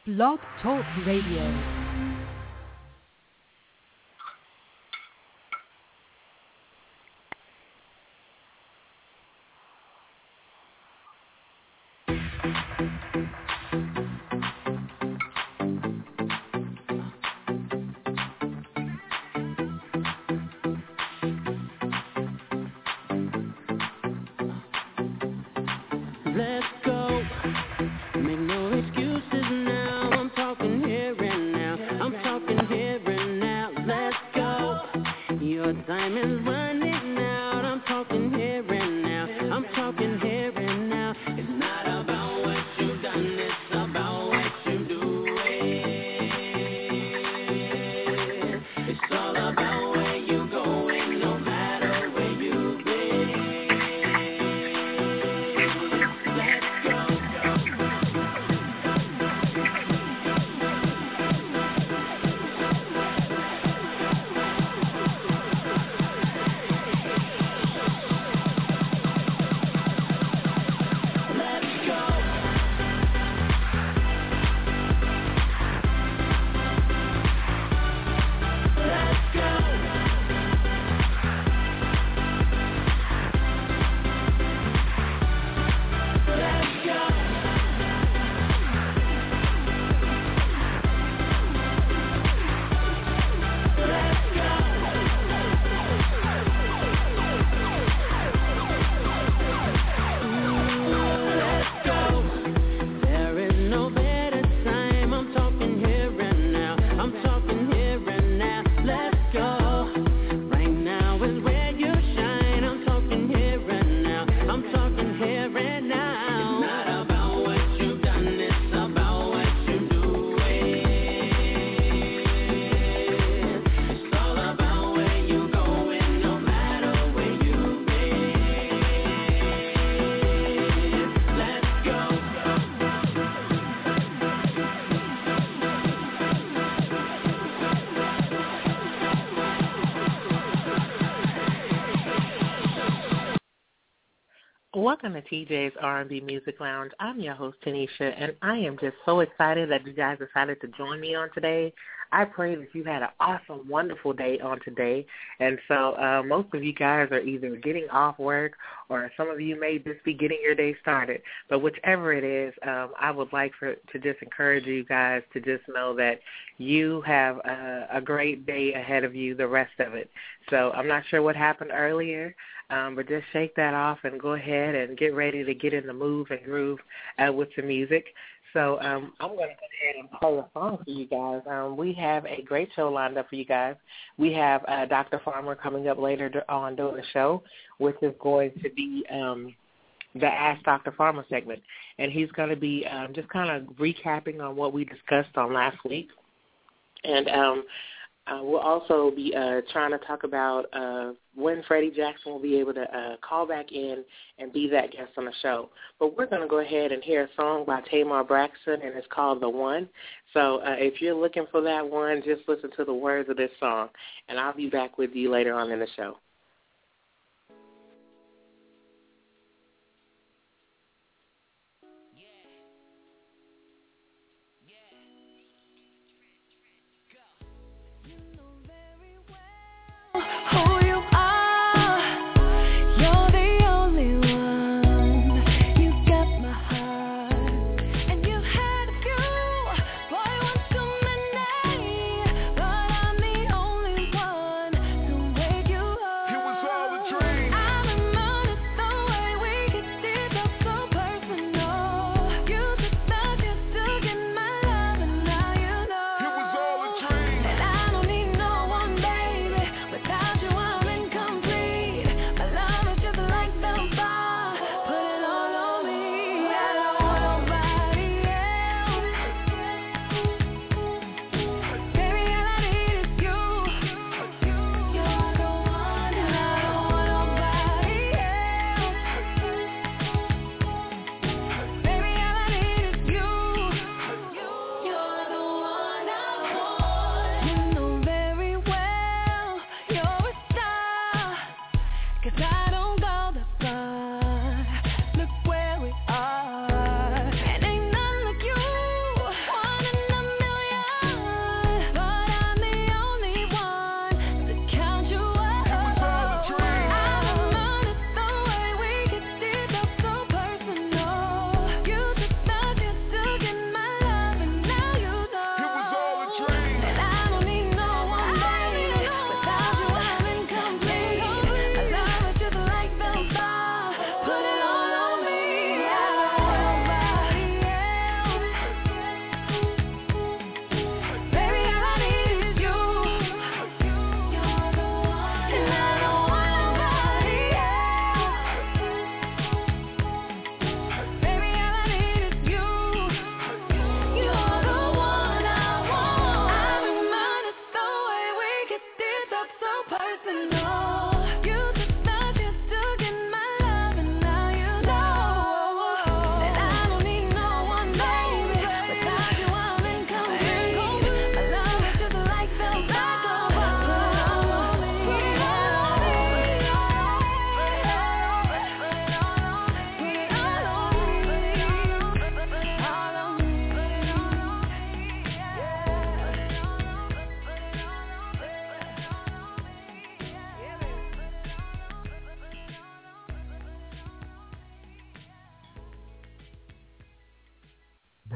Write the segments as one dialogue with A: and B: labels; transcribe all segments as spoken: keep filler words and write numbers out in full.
A: Blog Talk Radio.
B: Welcome to T J's R and B Music Lounge. I'm your host, Tanisha, and I am just so excited that you guys decided to join me on today. I pray that you had an awesome, wonderful day on today. And so uh, most of you guys are either getting off work or some of you may just be getting your day started. But whichever it is, um, I would like for, to just encourage you guys to just know that you have a, a great day ahead of you, the rest of it. So I'm not sure what happened earlier, um, but just shake that off and go ahead and get ready to get in the move and groove uh, with some music. So um, I'm going to go ahead and play a song for you guys. Um, we have a great show lined up for you guys. We have uh, Doctor Farmer coming up later on during the show, which is going to be um, the Ask Doctor Farmer segment. And he's going to be um, just kind of recapping on what we discussed on last week. And um, uh, we'll also be uh, trying to talk about uh, when Freddie Jackson will be able to uh, call back in and be that guest on the show. But we're going to go ahead and hear a song by Tamar Braxton, and it's called The One. So uh, if you're looking for that one, just listen to the words of this song, and I'll be back with you later on in the show.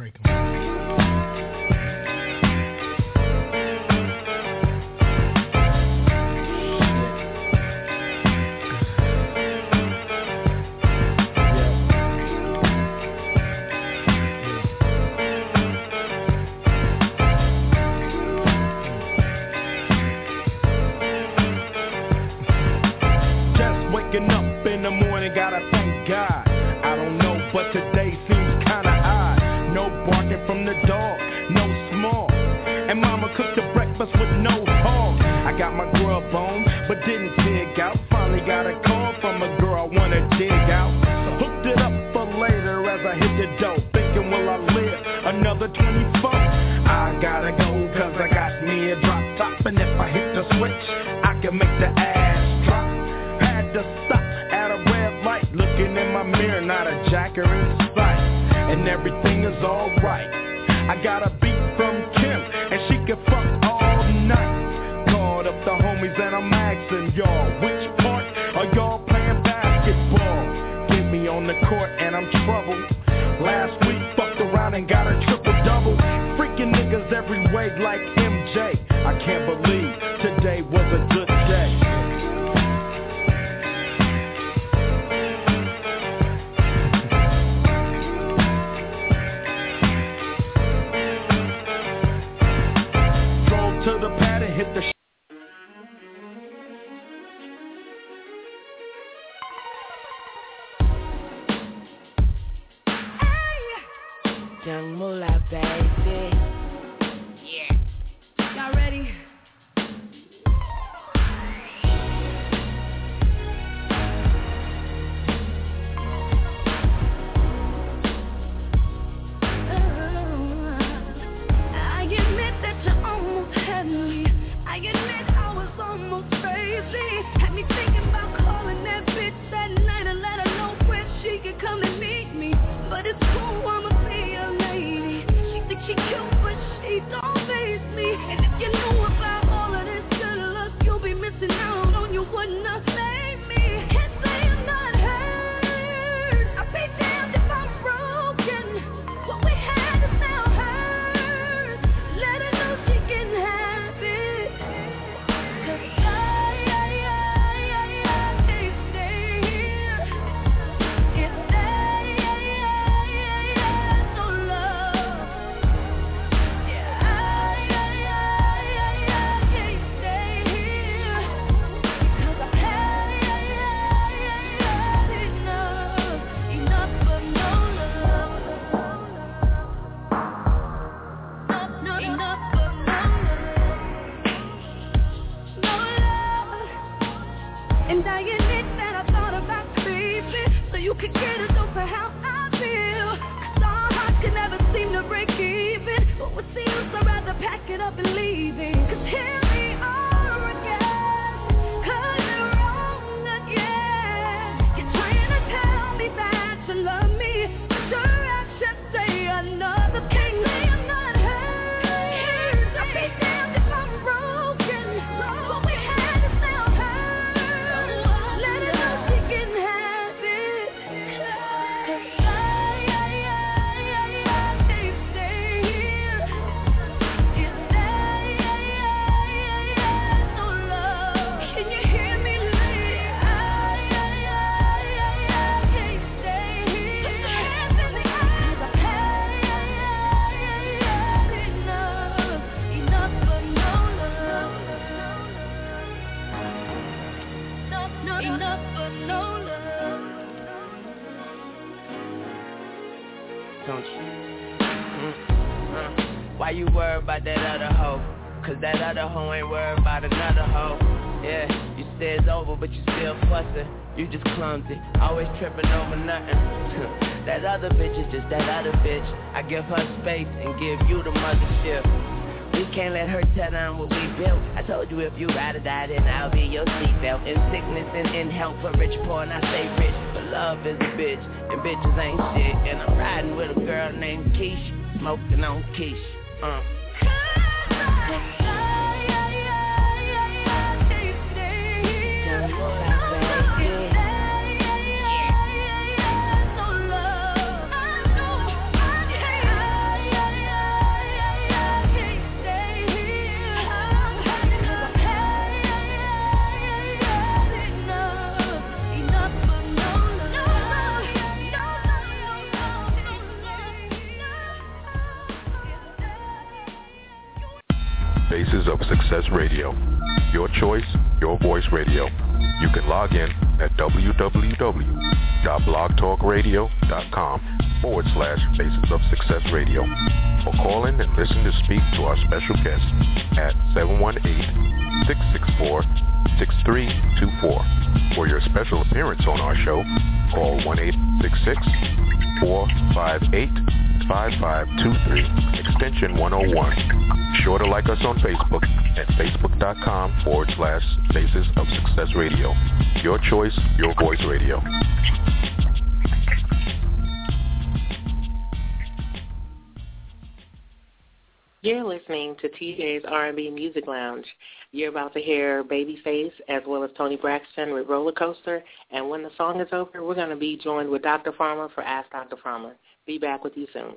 C: break 'em.
D: don't you? Mm, uh. Why you worried about that other hoe? Cause that other hoe ain't worried about another hoe. Yeah, you say it's over but you still fussing. You just clumsy, always tripping over nothing. That other bitch is just that other bitch. I give her space and give you the mothership. We can't let her tear down what we built. I told you if you ride or die, then I'll be your seatbelt. In sickness and in health, for rich, poor, and I stay rich. But love is a bitch, and bitches ain't shit. And I'm riding with a girl named Keisha, smoking on Keisha. Uh.
C: Faces of Success Radio. Your choice, your voice radio. You can log in at www.blogtalkradio.com forward slash Faces of Success Radio. Or call in and listen to speak to our special guest at seven one eight, six six four, six three two four. For your special appearance on our show, call one eight six six, four five eight, five five two three, extension one oh one. Be sure to like us on Facebook at facebook.com forward slash Faces of Success Radio. Your choice, your voice radio.
B: You're listening to T J's R and B Music Lounge. You're about to hear Babyface as well as Tony Braxton with Roller Coaster. And when the song is over, we're going to be joined with Doctor Farmer for Ask Doctor Farmer. Be back with you soon.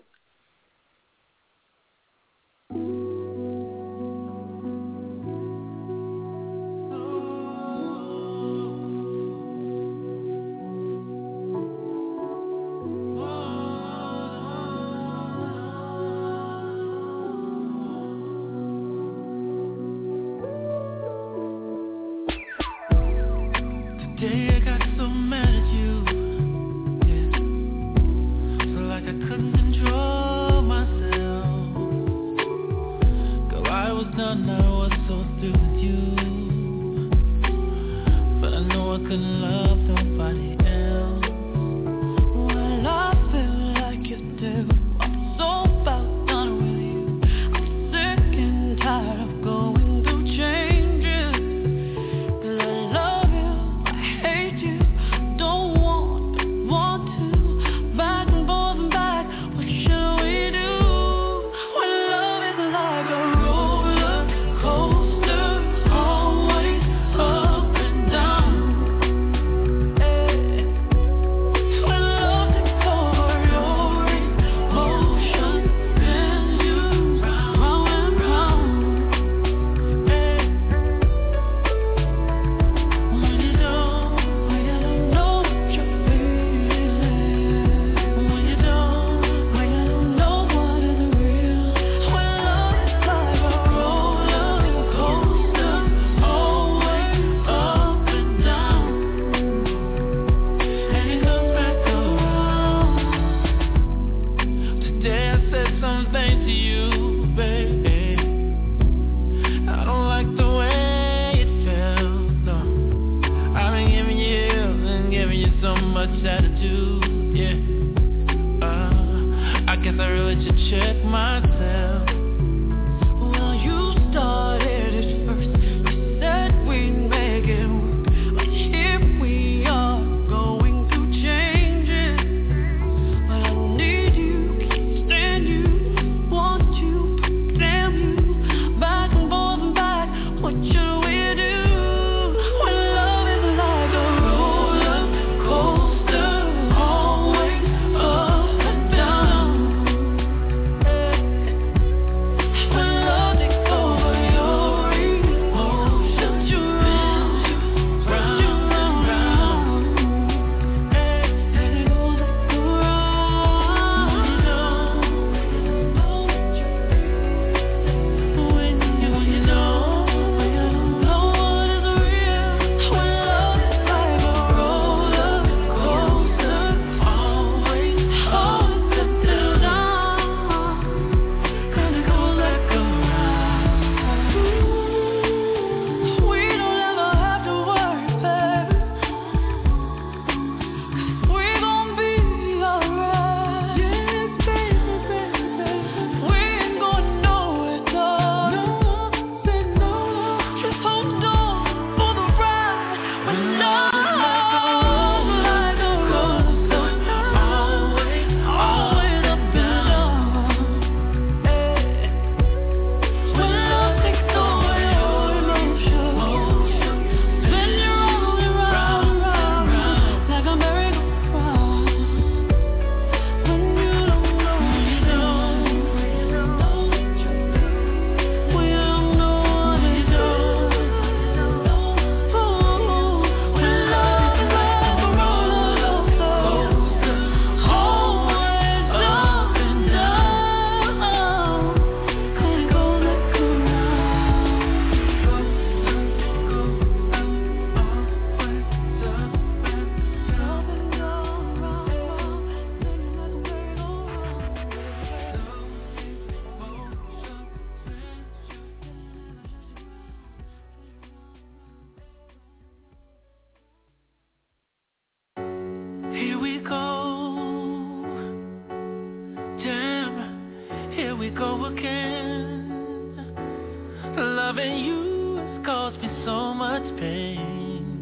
E: go again. Loving you has caused me so much pain,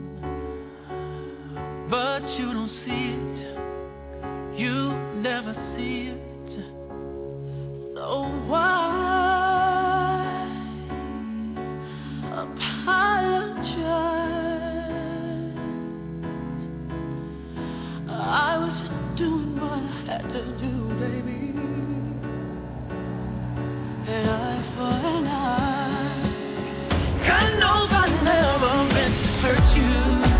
E: but you don't see it, you never see it. So why apologize? I was just doing what I had to do, baby. An eye for an eye. God knows I never meant to hurt you.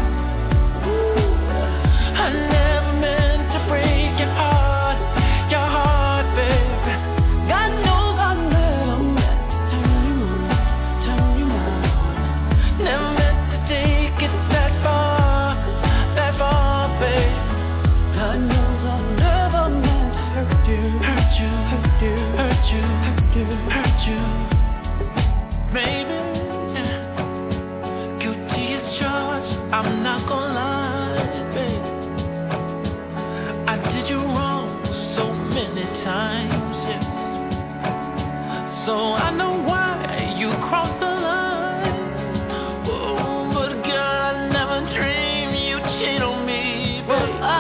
E: I never meant to break your heart, your heart, baby. God knows I never meant to turn you on, turn you on. Never meant to take it that far, that far, baby. God knows I never meant to hurt you, hurt you, hurt you, hurt you, hurt you, hurt you, baby. Guilty as charged, I'm not gonna lie, baby. I did you wrong so many times, yes. So I know why you crossed the line. Oh, but girl, I never dreamed you'd cheat on me, baby. I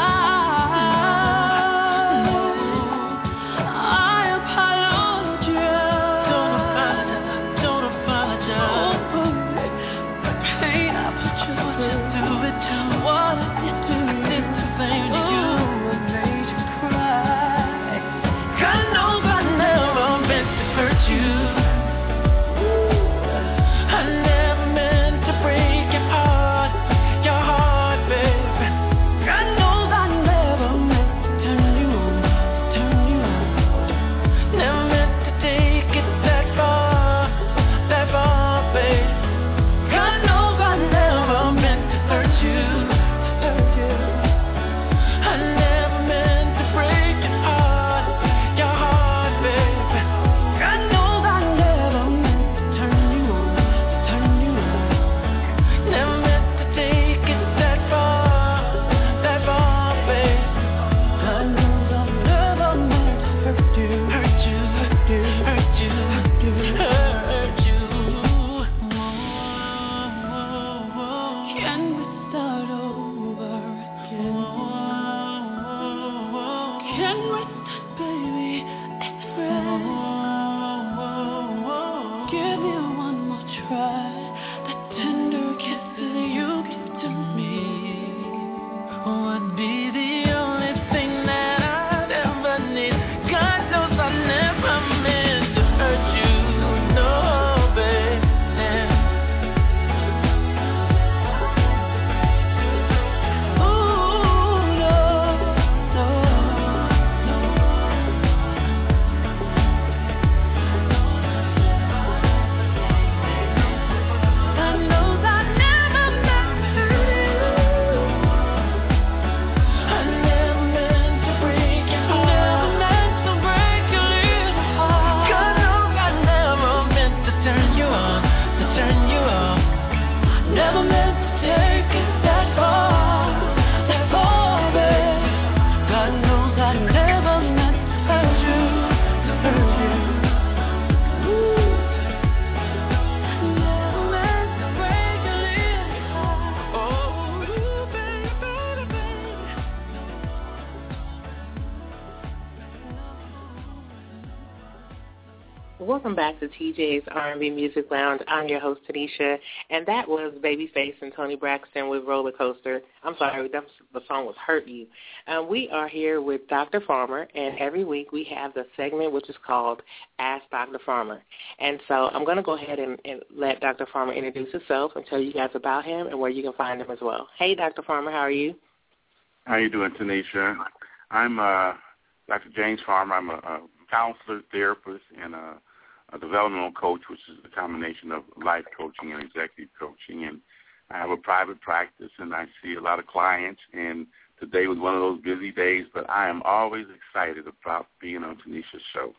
B: Welcome back to T J's R and B Music Lounge. I'm your host, Tanisha, and that was Babyface and Toni Braxton with Roller Coaster. I'm sorry, that was, the song was Hurt You. Um, we are here with Doctor Farmer, and every week we have the segment which is called Ask Doctor Farmer. And so I'm going to go ahead and, and let Doctor Farmer introduce himself and tell you guys about him and where you can find him as well. Hey, Doctor Farmer, how are you?
F: How are you doing, Tanisha? I'm uh, Doctor James Farmer. I'm a, a counselor, therapist, and a a developmental coach, which is a combination of life coaching and executive coaching. And I have a private practice, and I see a lot of clients. And today was one of those busy days, but I am always excited about being on Tanisha's show.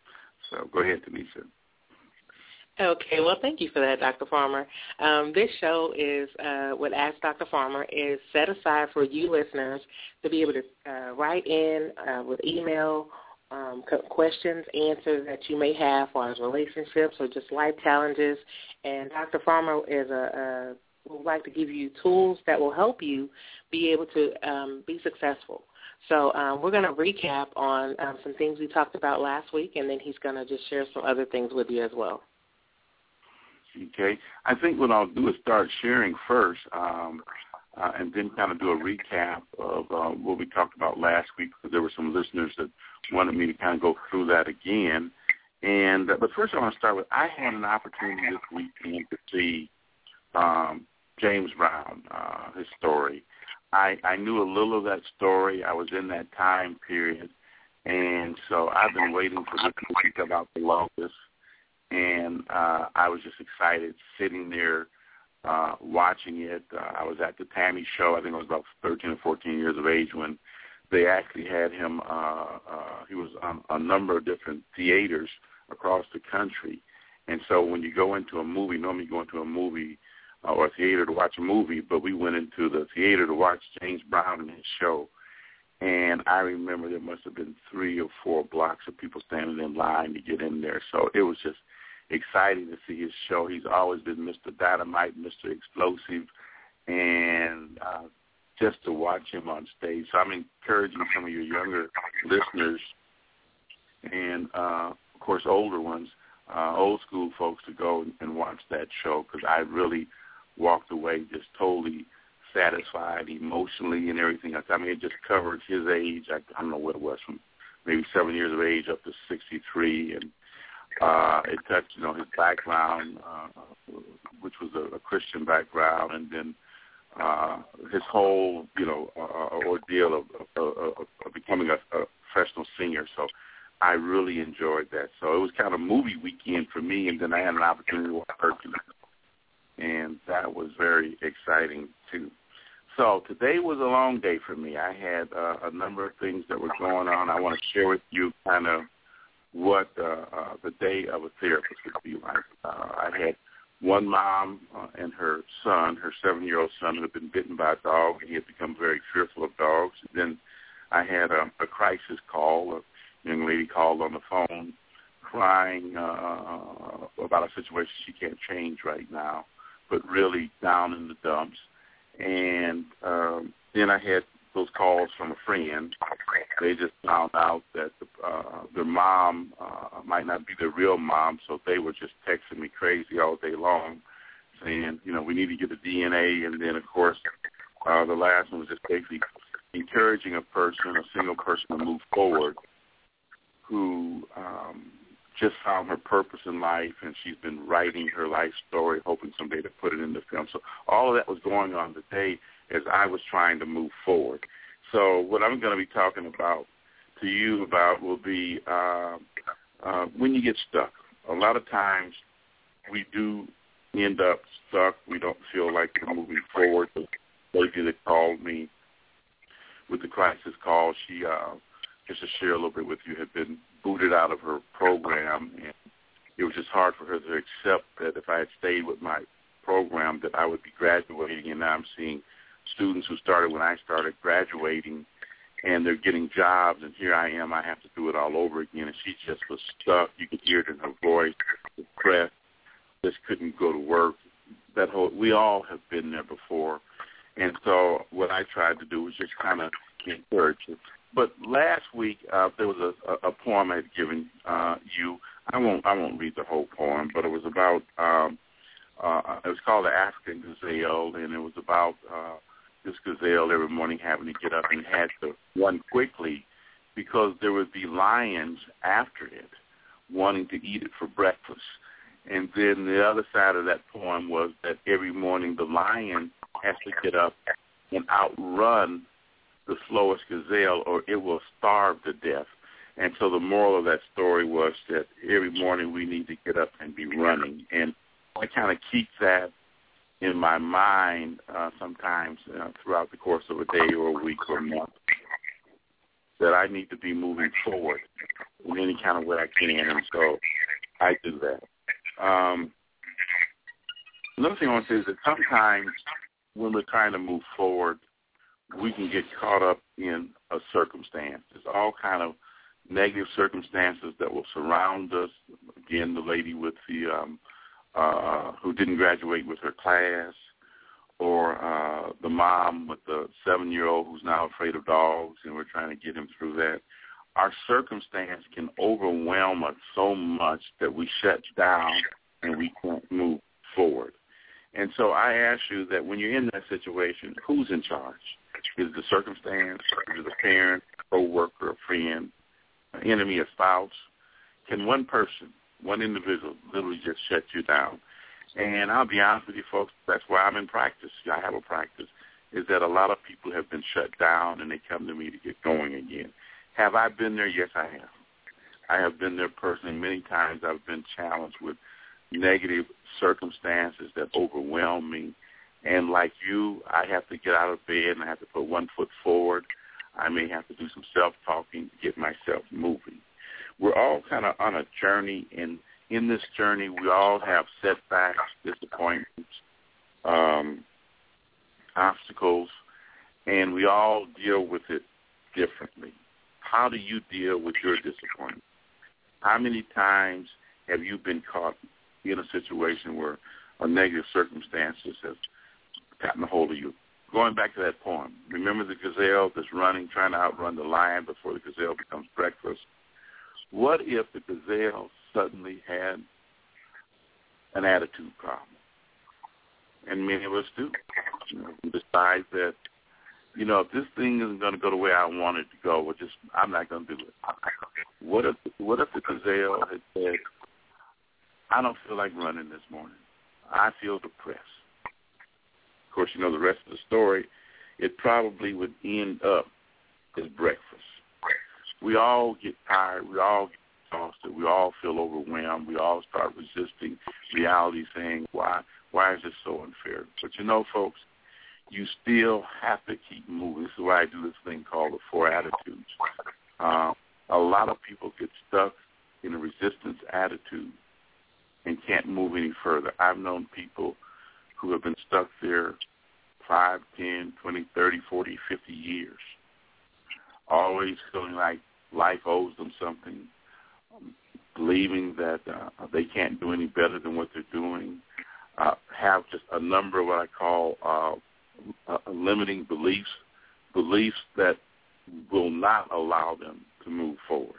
F: So go ahead, Tanisha.
B: Okay, well, thank you for that, Doctor Farmer. Um, this show is, uh, what Ask Doctor Farmer is set aside for you listeners to be able to uh, write in uh, with email um, questions, answers that you may have for as relationships or just life challenges. And Doctor Farmer is a, a would like to give you tools that will help you be able to um, be successful. So um, we're going to recap on um, some things we talked about last week, and then he's going to just share some other things with you as well.
F: Okay. I think what I'll do is start sharing first um, uh, and then kind of do a recap of uh, what we talked about last week, because there were some listeners that wanted me to kind of go through that again. And uh, But first I want to start with, I had an opportunity this weekend to see um, James Brown, uh, his story. I, I knew a little of that story. I was in that time period. And so I've been waiting for this movie to come out the longest. And uh, I was just excited sitting there uh, watching it. Uh, I was at the Tammy show. I think I was about thirteen or fourteen years of age when they actually had him. Uh, uh, he was on a number of different theaters across the country. And so when you go into a movie, normally you go into a movie uh, or a theater to watch a movie, but we went into the theater to watch James Brown and his show. And I remember there must have been three or four blocks of people standing in line to get in there. So it was just exciting to see his show. He's always been Mister Dynamite, Mister Explosive, and uh, just to watch him on stage. So I'm encouraging some of your younger listeners and, uh, of course, older ones, uh, old school folks to go and, and watch that show, because I really walked away just totally satisfied emotionally and everything else. I mean, it just covered his age. I, I don't know what it was, from maybe seven years of age up to sixty-three, and uh, it touched, you know, his background, uh, which was a, a Christian background, and then uh, his whole, you know, uh, ordeal of, of, of, of becoming a, a professional singer. So I really enjoyed that. So it was kind of movie weekend for me, and then I had an opportunity to watch Hercules, and that was very exciting too. So today was a long day for me. I had uh, a number of things that were going on. I want to share with you kind of what uh, uh, the day of a therapist would be like. Uh, I had one mom uh, and her son, her seven-year-old son, who had been bitten by a dog, and he had become very fearful of dogs. Then I had a, a crisis call. A young lady called on the phone crying uh, about a situation she can't change right now, but really down in the dumps. And um, then I had those calls from a friend. They just found out that the, uh, their mom uh, might not be their real mom, so they were just texting me crazy all day long, saying, you know, we need to get the D N A. And then, of course, uh, the last one was just basically encouraging a person, a single person, to move forward, who um, just found her purpose in life, and she's been writing her life story, hoping someday to put it in the film. So all of that was going on today as I was trying to move forward. So what I'm going to be talking about to you about will be uh, uh, when you get stuck. A lot of times we do end up stuck. We don't feel like we're moving forward. The lady that called me with the crisis call, she, uh, just to share a little bit with you, had been booted out of her program, and it was just hard for her to accept that if I had stayed with my program that I would be graduating, and now I'm seeing students who started when I started graduating, and they're getting jobs, and here I am, I have to do it all over again, and she just was stuck. You could hear it in her voice, depressed, just couldn't go to work. That whole, we all have been there before, and so what I tried to do was just kind of encourage her. But last week uh, there was a, a poem I had given uh, you. I won't I won't read the whole poem, but it was about um, uh, it was called The African Gazelle, and it was about uh, this gazelle every morning having to get up and had to run quickly because there would be lions after it wanting to eat it for breakfast. And then the other side of that poem was that every morning the lion has to get up and outrun the slowest gazelle, or it will starve to death. And so the moral of that story was that every morning we need to get up and be running. And I kind of keep that in my mind uh, sometimes uh, throughout the course of a day or a week or a month, that I need to be moving forward in any kind of way I can. And so I do that. Um, another thing I want to say is that sometimes when we're trying to move forward, we can get caught up in a circumstance. There's all kind of negative circumstances that will surround us. Again, the lady with the um, uh, who didn't graduate with her class, or uh, the mom with the seven-year-old who's now afraid of dogs, and we're trying to get him through that. Our circumstance can overwhelm us so much that we shut down and we can't move forward. And so I ask you that when you're in that situation, who's in charge? Is it the circumstance? Is it a parent, a co-worker, a friend, an enemy, a spouse? Can one person, one individual, literally just shut you down? And I'll be honest with you, folks, that's why I'm in practice. I have a practice, is that a lot of people have been shut down and they come to me to get going again. Have I been there? Yes, I have. I have been there personally. Many times I've been challenged with negative circumstances that overwhelm me. And like you, I have to get out of bed and I have to put one foot forward. I may have to do some self-talking to get myself moving. We're all kind of on a journey, and in this journey, we all have setbacks, disappointments, um, obstacles, and we all deal with it differently. How do you deal with your disappointment? How many times have you been caught in a situation where a negative circumstances has gotten a hold of you? Going back to that poem, remember the gazelle that's running, trying to outrun the lion before the gazelle becomes breakfast? What if the gazelle suddenly had an attitude problem? And many of us do. You know, decide that, you know, if this thing isn't going to go the way I want it to go, well, just I'm not going to do it. What if what if the gazelle had said, I don't feel like running this morning. I feel depressed. Of course, you know the rest of the story. It probably would end up as breakfast. We all get tired. We all get exhausted. We all feel overwhelmed. We all start resisting reality, saying, why, why is this so unfair? But you know, folks, you still have to keep moving. This is why I do this thing called the Four Attitudes. Uh, a lot of people get stuck in a resistance attitude and can't move any further. I've known people who have been stuck there five, ten, twenty, thirty, forty, fifty years, always feeling like life owes them something, um, believing that uh, they can't do any better than what they're doing, uh, have just a number of what I call uh, uh, limiting beliefs, beliefs that will not allow them to move forward.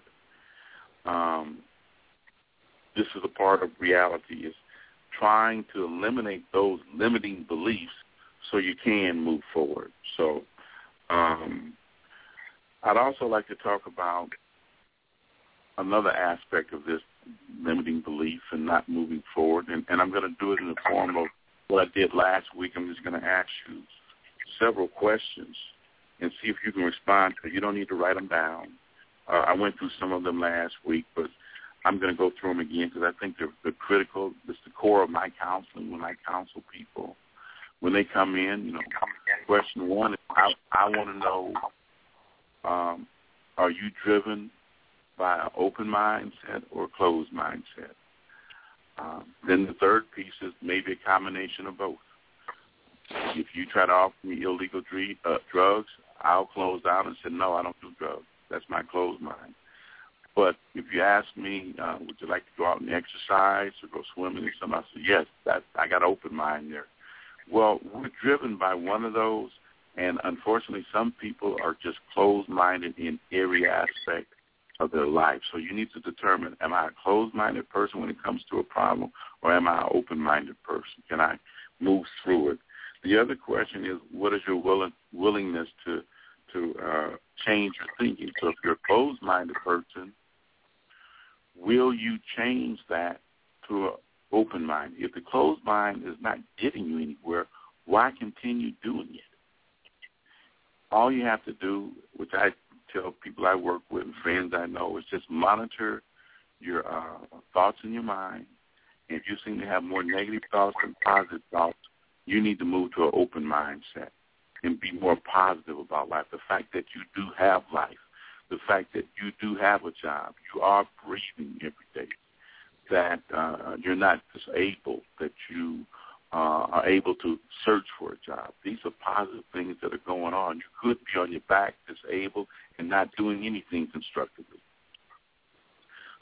F: Um, this is a part of reality, is trying to eliminate those limiting beliefs so you can move forward. So um, I'd also like to talk about another aspect of this limiting belief and not moving forward, and, and I'm going to do it in the form of what I did last week. I'm just going to ask you several questions and see if you can respond to it. You don't need to write them down. Uh, I went through some of them last week, but I'm going to go through them again because I think they're, they're critical. It's the core of my counseling when I counsel people. When they come in, you know, question one is, I, I want to know, um, are you driven by an open mindset or a closed mindset? Um, then the third piece is maybe a combination of both. If you try to offer me illegal dr- uh, drugs, I'll close down and say, no, I don't do drugs. That's my closed mind. But if you ask me, uh, would you like to go out and exercise or go swimming or something, I say, yes, that, I got an open mind there. Well, we're driven by one of those, and unfortunately some people are just closed-minded in every aspect of their life. So you need to determine, am I a closed-minded person when it comes to a problem, or am I an open-minded person? Can I move through it? The other question is, what is your willing, willingness to, to uh, change your thinking? So if you're a closed-minded person, will you change that to an open mind? If the closed mind is not getting you anywhere, why continue doing it? All you have to do, which I tell people I work with and friends I know, is just monitor your uh, thoughts in your mind. And if you seem to have more negative thoughts than positive thoughts, you need to move to an open mindset and be more positive about life. The fact that you do have life, the fact that you do have a job, you are breathing every day, that uh, you're not disabled, that you uh, are able to search for a job. These are positive things that are going on. You could be on your back, disabled, and not doing anything constructively.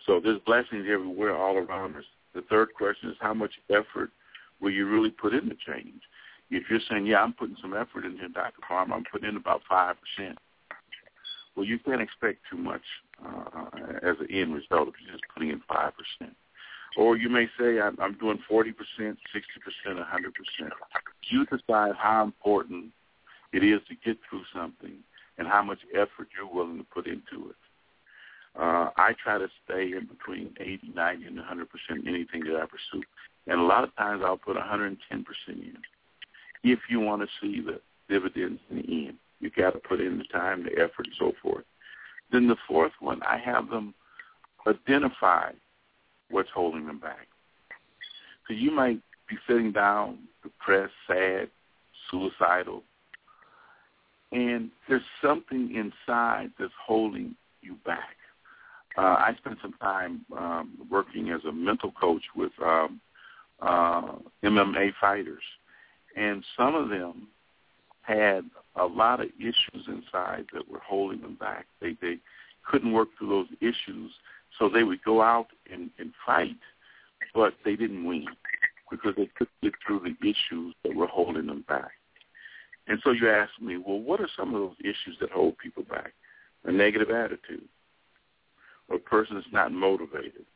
F: So there's blessings everywhere all around us. The third question is how much effort will you really put in the change? If you're saying, yeah, I'm putting some effort in here, Doctor Farmer, I'm putting in about five percent. Well, you can't expect too much uh, as an end result if you're just putting in five percent. Or you may say, I'm, I'm doing forty percent, sixty percent, one hundred percent. You decide how important it is to get through something and how much effort you're willing to put into it. Uh, I try to stay in between eighty, ninety, and one hundred percent in anything that I pursue. And a lot of times I'll put one hundred ten percent in. If you want to see the dividends in the end, you got to put in the time, the effort, and so forth. Then the fourth one, I have them identify what's holding them back. So you might be sitting down, depressed, sad, suicidal, and there's something inside that's holding you back. Uh, I spent some time um, working as a mental coach with um, uh, M M A fighters, and some of them had a lot of issues inside that were holding them back. They they couldn't work through those issues, so they would go out and, and fight, but they didn't win because they couldn't get through the issues that were holding them back. And so you ask me, well, what are some of those issues that hold people back? A negative attitude, or a person that's not motivated,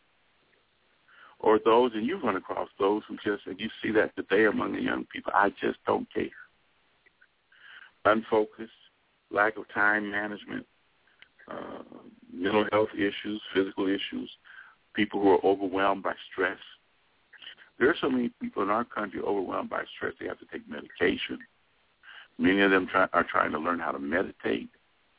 F: or those, and you run across those who just, and you see that today among the young people, I just don't care. Unfocused, lack of time management, uh, mental health issues, physical issues, people who are overwhelmed by stress. There are so many people in our country overwhelmed by stress, they have to take medication. Many of them try, are trying to learn how to meditate.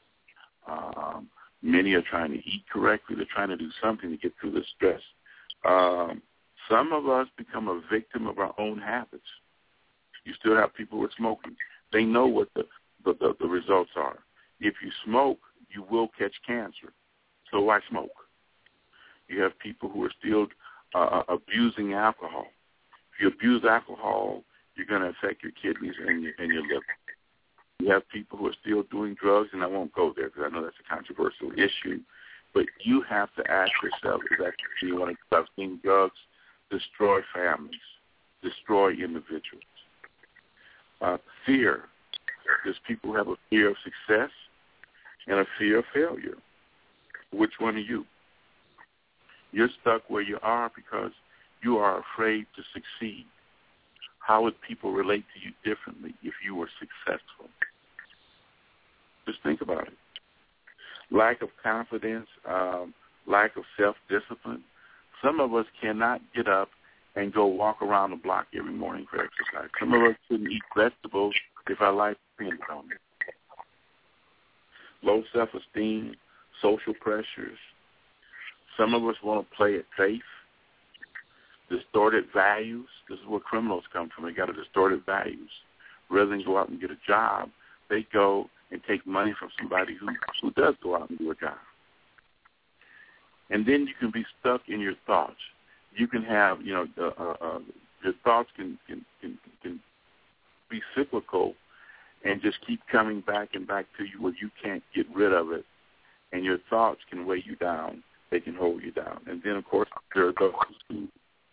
F: Um, many are trying to eat correctly. They're trying to do something to get through the stress. Um, some of us become a victim of our own habits. You still have people who are smoking. They know what the, the, the, the results are. If you smoke, you will catch cancer. So why smoke? You have people who are still uh, abusing alcohol. If you abuse alcohol, you're going to affect your kidneys and your, and your liver. You have people who are still doing drugs, and I won't go there because I know that's a controversial issue, but you have to ask yourself, is that you want to stop seeing drugs destroy families, destroy individuals? Uh, fear. There's people who have a fear of success and a fear of failure. Which one are you? You're stuck where you are because you are afraid to succeed. How would people relate to you differently if you were successful? Just think about it. Lack of confidence, um, lack of self-discipline. Some of us cannot get up and go walk around the block every morning for exercise. Some of us couldn't eat vegetables if our life depended on it. Low self-esteem, social pressures. Some of us want to play it safe. Distorted values. This is where criminals come from. They got a distorted values. Rather than go out and get a job, they go and take money from somebody who, who does go out and do a job. And then you can be stuck in your thoughts. You can have, you know, uh, uh, your thoughts can, can, can, can be cyclical and just keep coming back and back to you where you can't get rid of it. And your thoughts can weigh you down. They can hold you down. And then, of course, there are those who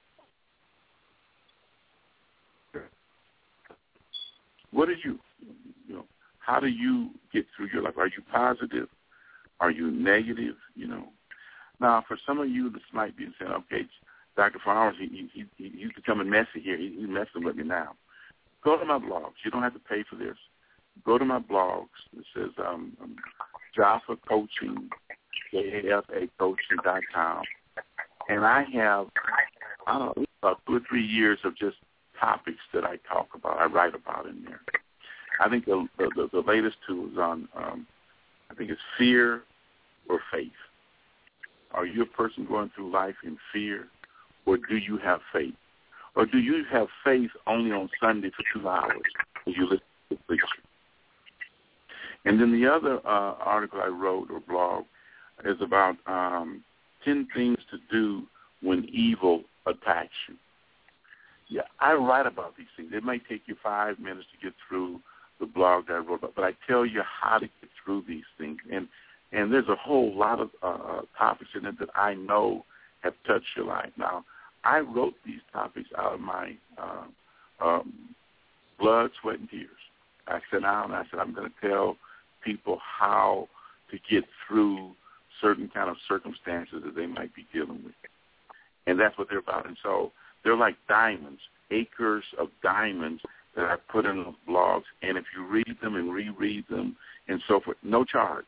F: What are you, you know, how do you get through your life? Are you positive? Are you negative? You know, now for some of you, this might be saying, okay, Doctor Flowers, he, he, he, he's becoming messy here. He, he's messing with me now. Go to my blogs. You don't have to pay for this. Go to my blogs. It says um, um, Jaffa Coaching, J A F A Coaching dot com. And I have, I don't know, about two or three years of just topics that I talk about, I write about in there. I think the the, the latest two is on, um, I think it's fear or faith. Are you a person going through life in fear, or do you have faith? Or do you have faith only on Sunday for two hours as you listen to the preacher? And then the other uh, article I wrote or blog is about um, ten things to do when evil attacks you. Yeah, I write about these things. It may take you five minutes to get through the blog that I wrote about, but I tell you how to get through these things. And And there's a whole lot of uh, topics in it that I know have touched your life. Now, I wrote these topics out of my uh, um, blood, sweat, and tears. I sat down and I said, I'm going to tell people how to get through certain kind of circumstances that they might be dealing with. And that's what they're about. And so they're like diamonds, acres of diamonds that I put in the blogs. And if you read them and reread them and so forth, no charge.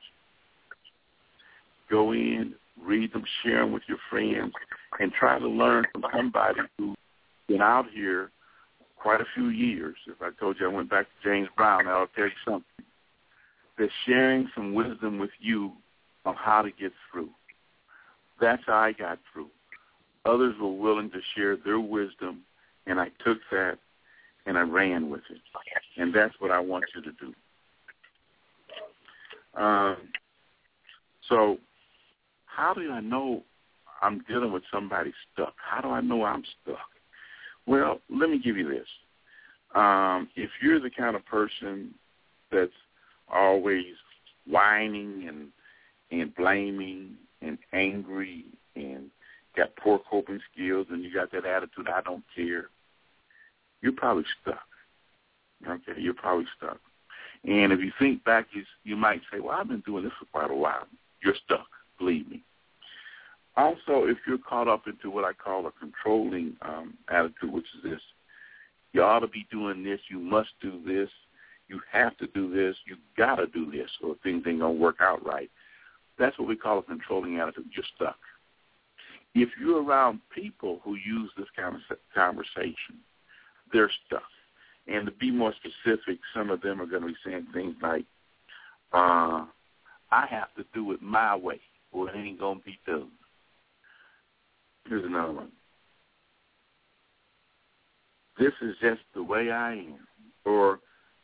F: Go in, read them, share them with your friends, and try to learn from somebody who's been out here quite a few years. If I told you I went back to James Brown, that'll tell you something. They're sharing some wisdom with you on how to get through. That's how I got through. Others were willing to share their wisdom, and I took that and I ran with it. And that's what I want you to do. Um, so how do I know I'm dealing with somebody stuck? How do I know I'm stuck? Well, let me give you this. Um, if you're the kind of person that's always whining and and blaming and angry and got poor coping skills and you got that attitude, I don't care, you're probably stuck. Okay, you're probably stuck. And if you think back, you, you might say, well, I've been doing this for quite a while. You're stuck, believe me. Also, if you're caught up into what I call a controlling um, attitude, which is this, you ought to be doing this, you must do this, you have to do this, you got to do this, or things ain't going to work out right. That's what we call a controlling attitude. You're stuck. If you're around people who use this kind of conversation, they're stuck. And to be more specific, some of them are going to be saying things like, uh, I have to do it my way, or it ain't going to be done. Here's another one. This is just the way I am. Or,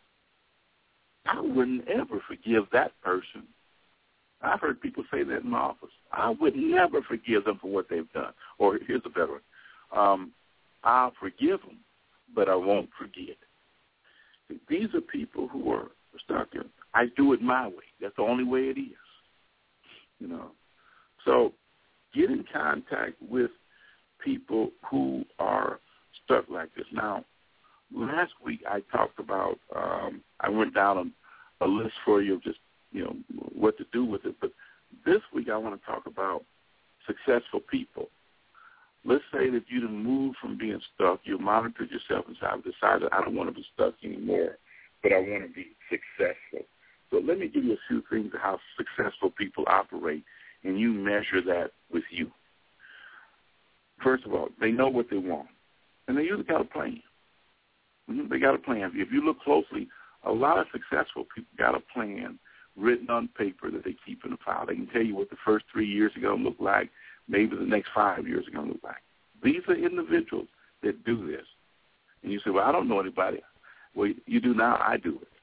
F: I wouldn't ever forgive that person. I've heard people say that in my office. I would never forgive them for what they've done. Or here's a better one. Um, I'll forgive them, but I won't forget. These are people who are stuck in, I do it my way. That's the only way it is. You know. So get in contact with people who are stuck like this. Now, last week I talked about, um, I went down a, a list for you of just, you know, what to do with it. But this week I want to talk about successful people. Let's say that you done moved from being stuck. You monitored yourself and said, I've decided I don't want to be stuck anymore, but I want to be successful. So let me give you a few things of how successful people operate, and you measure that with you. First of all, they know what they want, and they usually got a plan. Mm-hmm. They got a plan. If you look closely, a lot of successful people got a plan written on paper that they keep in a file. They can tell you what the first three years are going to look like, maybe the next five years are going to look like. These are individuals that do this. And you say, well, I don't know anybody. Well, you do now. I do it.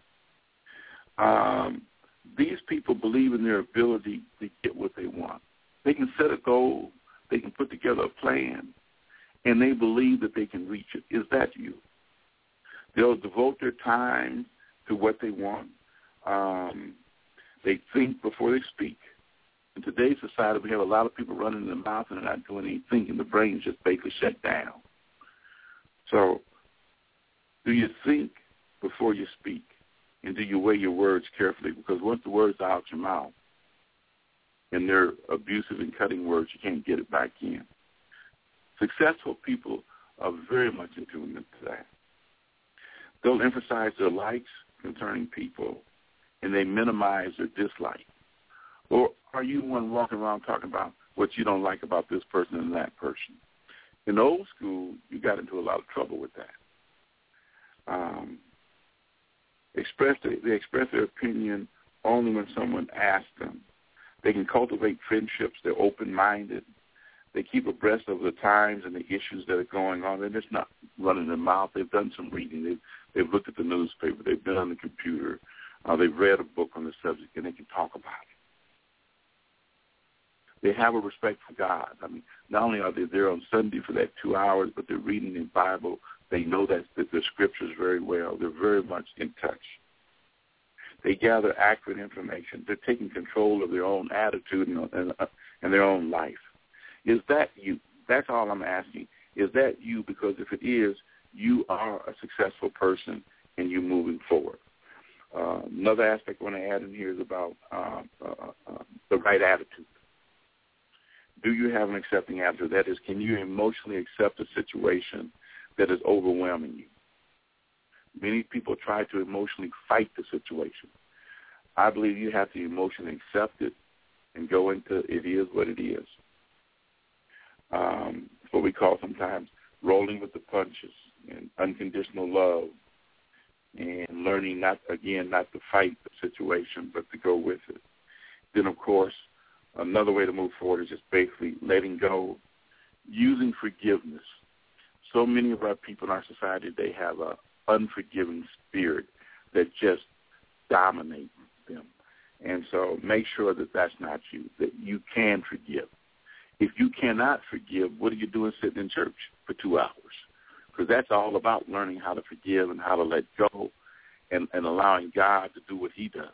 F: Um, these people believe in their ability to get what they want. They can set a goal. They can put together a plan, and they believe that they can reach it. Is that you? They'll devote their time to what they want. Um, they think before they speak. In today's society, we have a lot of people running their mouth and they're not doing anything, and the brain's just basically shut down. So do you think before you speak, and do you weigh your words carefully? Because once the words are out your mouth and they're abusive and cutting words, you can't get it back in. Successful people are very much in tune to that. They'll emphasize their likes concerning people, and they minimize their dislikes. Or are you one walking around talking about what you don't like about this person and that person? In old school, you got into a lot of trouble with that. Um, express the, they express their opinion only when someone asks them. They can cultivate friendships. They're open-minded. They keep abreast of the times and the issues that are going on. They're just not running their mouth. They've done some reading. They've, they've looked at the newspaper. They've been on the computer. Uh, they've read a book on the subject, and they can talk about it. They have a respect for God. I mean, not only are they there on Sunday for that two hours, but they're reading the Bible. They know that, that the scriptures very well. They're very much in touch. They gather accurate information. They're taking control of their own attitude and, and, uh, and their own life. Is that you? That's all I'm asking. Is that you? Because if it is, you are a successful person and you're moving forward. Uh, another aspect I want to add in here is about uh, uh, uh, the right attitude. Do you have an accepting attitude? That is, can you emotionally accept a situation that is overwhelming you? Many people try to emotionally fight the situation. I believe you have to emotionally accept it and go into it is what it is. Um, it's what we call sometimes rolling with the punches and unconditional love and learning not, again, not to fight the situation but to go with it. Then, of course, another way to move forward is just basically letting go, using forgiveness. So many of our people in our society, they have a unforgiving spirit that just dominates them. And so make sure that that's not you, that you can forgive. If you cannot forgive, what are you doing sitting in church for two hours? Because that's all about learning how to forgive and how to let go and, and allowing God to do what he does.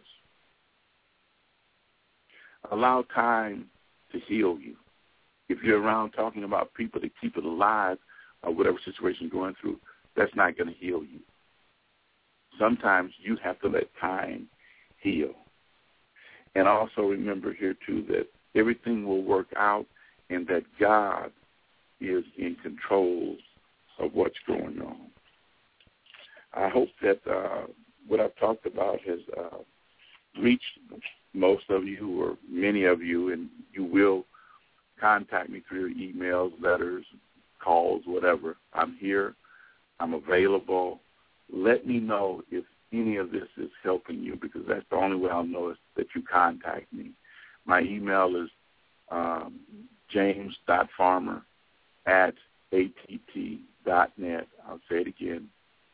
F: Allow time to heal you. If you're around talking about people that keep it alive or whatever situation you're going through, that's not going to heal you. Sometimes you have to let time heal. And also remember here, too, that everything will work out and that God is in control of what's going on. I hope that uh, what I've talked about has uh, reached most of you or many of you, and you will contact me through your emails, letters, calls, whatever. I'm here. I'm available. Let me know if any of this is helping you, because that's the only way I'll know is that you contact me. My email is um, james.farmer at att.net. I'll say it again,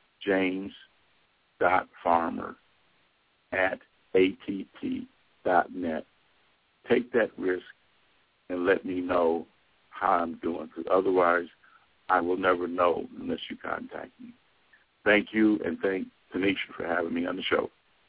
F: james.farmer at att.net. Take that risk and let me know how I'm doing, because otherwise I will never know unless you contact me. Thank you, and thank Tanisha for having me on the show.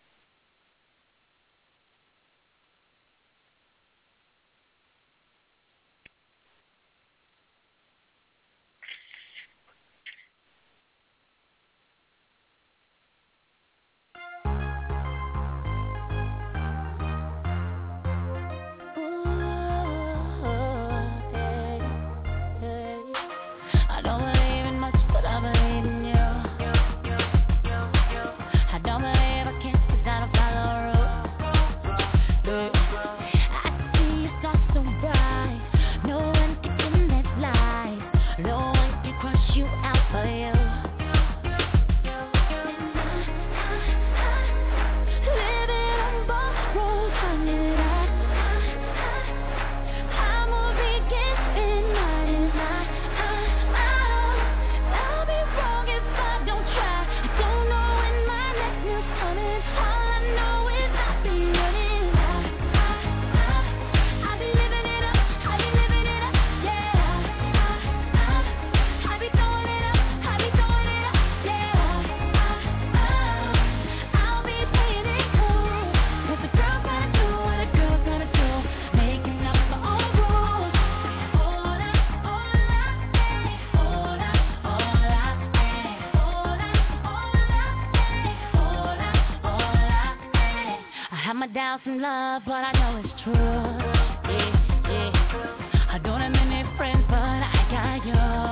G: Down some love, but I know it's true. Yeah, yeah. I don't have many friends, but I got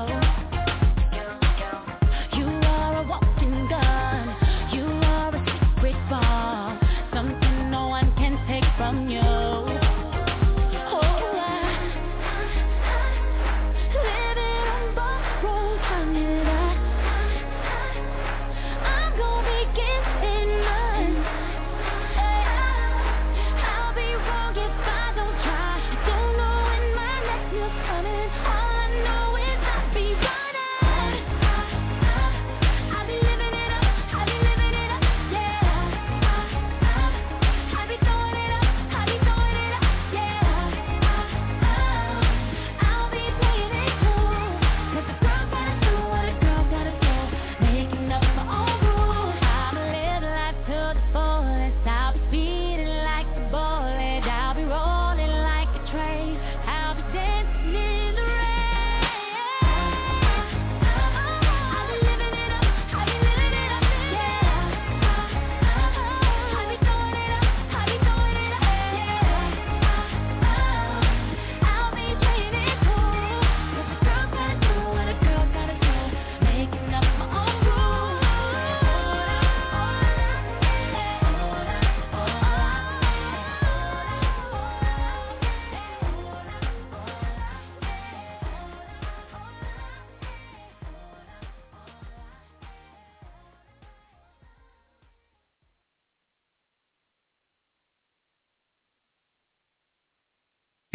G: you. You are a walking gun. You are a secret bomb. Something no one can take from you. I'll be wrong if I don't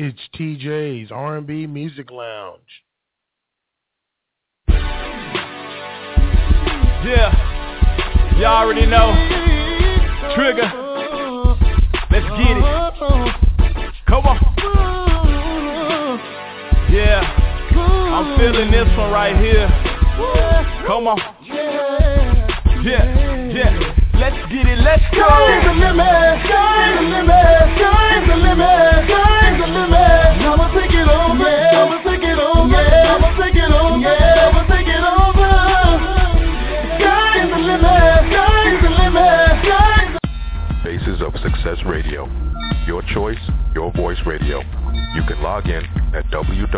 H: It's T J's R and B Music Lounge.
I: Yeah, y'all already know. Trigger, let's get it. Come on. Yeah, I'm feeling this one right here. Come on. Yeah, yeah. Let's get it, let's go. Sky's the limit, sky's the limit, sky's the limit, sky's the limit. I'ma take it over, I'ma take it over, I'ma take it over, I'ma take it over. Sky's the limit, sky's the limit, sky's the limit.
C: Faces of Success Radio. Your choice, your voice radio. You can log in at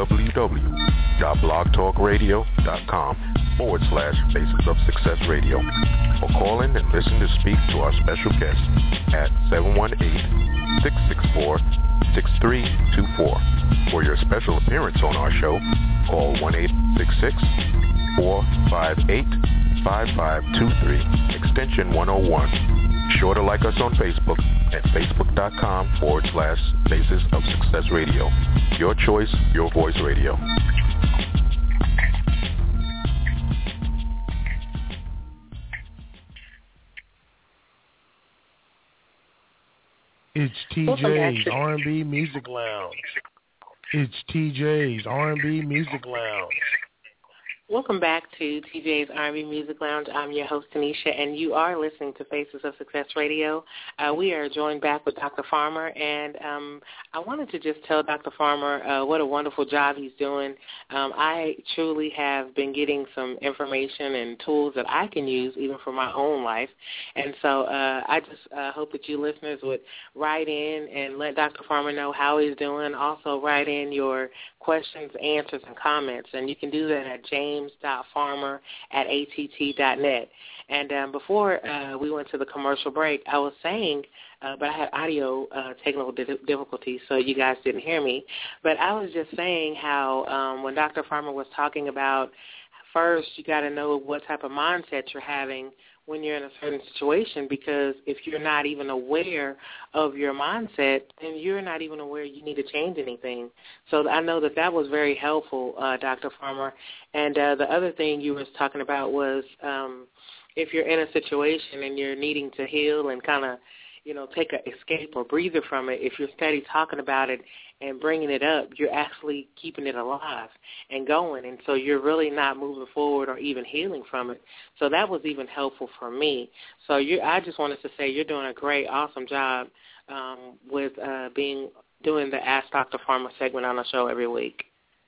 C: www.blogtalkradio.com forward slash Faces of Success Radio. Or call in and listen to speak to our special guest at seven one eight, six six four, six three two four. For your special appearance on our show, call one eight six six, four five eight, five five two three, extension one oh one. Be sure to like us on Facebook at facebook.com forward slash Faces of Success Radio. Your choice, your voice radio.
H: It's T J's R and B Music Lounge. It's T J's R and B Music Lounge.
B: Welcome back to T J's R and B Music Lounge. I'm your host, Tanisha, and you are listening to Faces of Success Radio. Uh, we are joined back with Doctor Farmer, and um, I wanted to just tell Doctor Farmer uh, what a wonderful job he's doing. Um, I truly have been getting some information and tools that I can use even for my own life, and so uh, I just uh, hope that you listeners would write in and let Doctor Farmer know how he's doing. Also write in your questions, answers, and comments, and you can do that at james dot farmer at a t t dot net. And um, before uh, we went to the commercial break, I was saying, uh, but I had audio uh, technical difficulties, so you guys didn't hear me, but I was just saying how um, when Doctor Farmer was talking about first you got to know what type of mindset you're having when you're in a certain situation, because if you're not even aware of your mindset, then you're not even aware you need to change anything. So I know that that was very helpful, uh, Doctor Farmer. And uh, the other thing you were talking about was um, if you're in a situation and you're needing to heal and kind of, you know, take an escape or breather from it, if you're steady talking about it and bringing it up, you're actually keeping it alive and going. And so you're really not moving forward or even healing from it. So that was even helpful for me. So you, I just wanted to say you're doing a great, awesome job um, with uh, being doing the Ask Doctor Farmer segment on the show every week.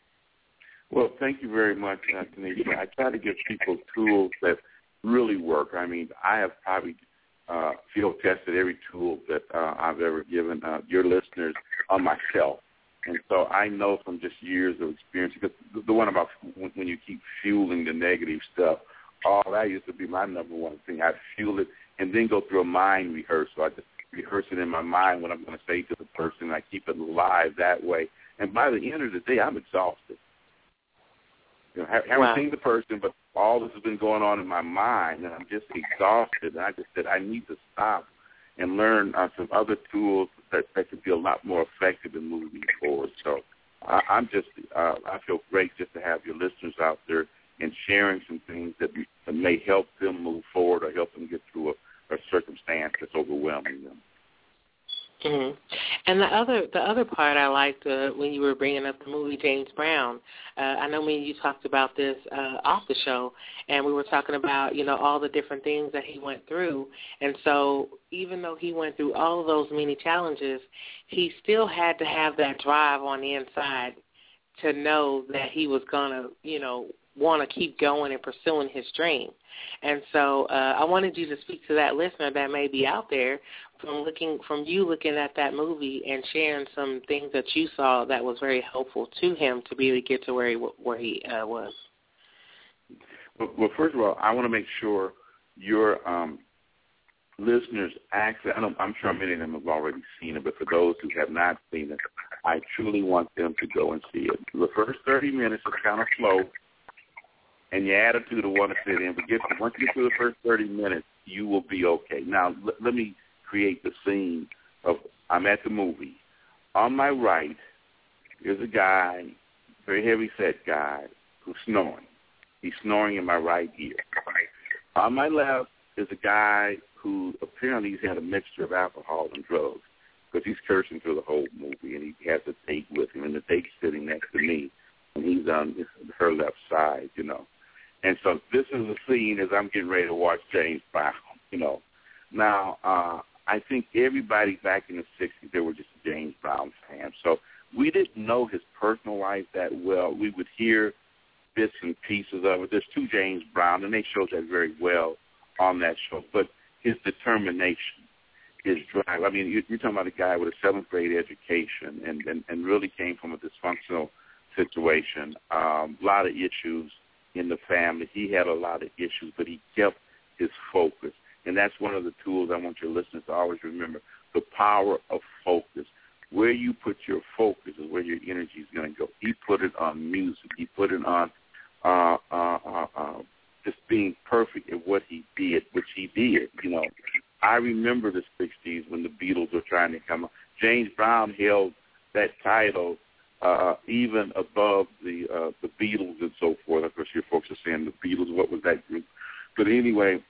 F: Well, thank you very much, uh, Tanisha. I try to give people tools that really work. I mean, I have probably Uh, field tested every tool that uh, I've ever given uh, your listeners on myself. And so I know from just years of experience, because the, the one about when, when you keep fueling the negative stuff, oh, that used to be my number one thing. I'd fuel it and then go through a mind rehearsal. I just rehearse it in my mind what I'm going to say to the person. I keep it alive that way. And by the end of the day, I'm exhausted. You know, haven't wow. seen the person, but all this has been going on in my mind, and I'm just exhausted. And I just said I need to stop and learn uh, some other tools that, that could be a lot more effective in moving forward. So I, I'm just, uh, I feel great just to have your listeners out there and sharing some things that, that may help them move forward or help them get through a, a circumstance that's overwhelming them.
B: Mm-hmm. And the other the other part I liked uh, when you were bringing up the movie James Brown, uh, I know me and you talked about this uh, off the show, and we were talking about, you know, all the different things that he went through. And so even though he went through all of those many challenges, he still had to have that drive on the inside to know that he was going to, you know, want to keep going and pursuing his dream. And so uh, I wanted you to speak to that listener that may be out there from looking, from you looking at that movie and sharing some things that you saw that was very helpful to him to be able to get to where he, where he uh, was.
F: Well, well, first of all, I want to make sure your um, listeners actually, I don't, I'm sure many of them have already seen it, but for those who have not seen it, I truly want them to go and see it. The first thirty minutes is kind of slow, and your attitude will want to sit in. But get, once you get through the first thirty minutes, you will be okay. Now, l- let me create the scene of I'm at the movie. On my right There's a guy, very heavy-set guy, who's snoring. He's snoring in my right ear. On my left is a guy who apparently he's had a mixture of alcohol and drugs, because he's cursing through the whole movie, and he has a date with him, and the date's sitting next to me, and he's on his, her left side, you know. And so this is a scene as I'm getting ready to watch James Brown, you know. Now, uh, I think everybody back in the sixties, they were just James Brown fans. So we didn't know his personal life that well. We would hear bits and pieces of it. There's two James Brown, and they showed that very well on that show. But his determination, his drive. I mean, you're, you're talking about a guy with a seventh grade education and, and, and really came from a dysfunctional situation, um, a lot of issues in the family. He had a lot of issues, but he kept his focus. And that's one of the tools I want your listeners to always remember, the power of focus. Where you put your focus is where your energy is going to go. He put it on music. He put it on uh, uh, uh, uh, just being perfect at what he did, which he did. You know, I remember the sixties when the Beatles were trying to come up. James Brown held that title uh, even above the uh, the Beatles and so forth. Of course, your folks are saying the Beatles, what was that group? But anyway,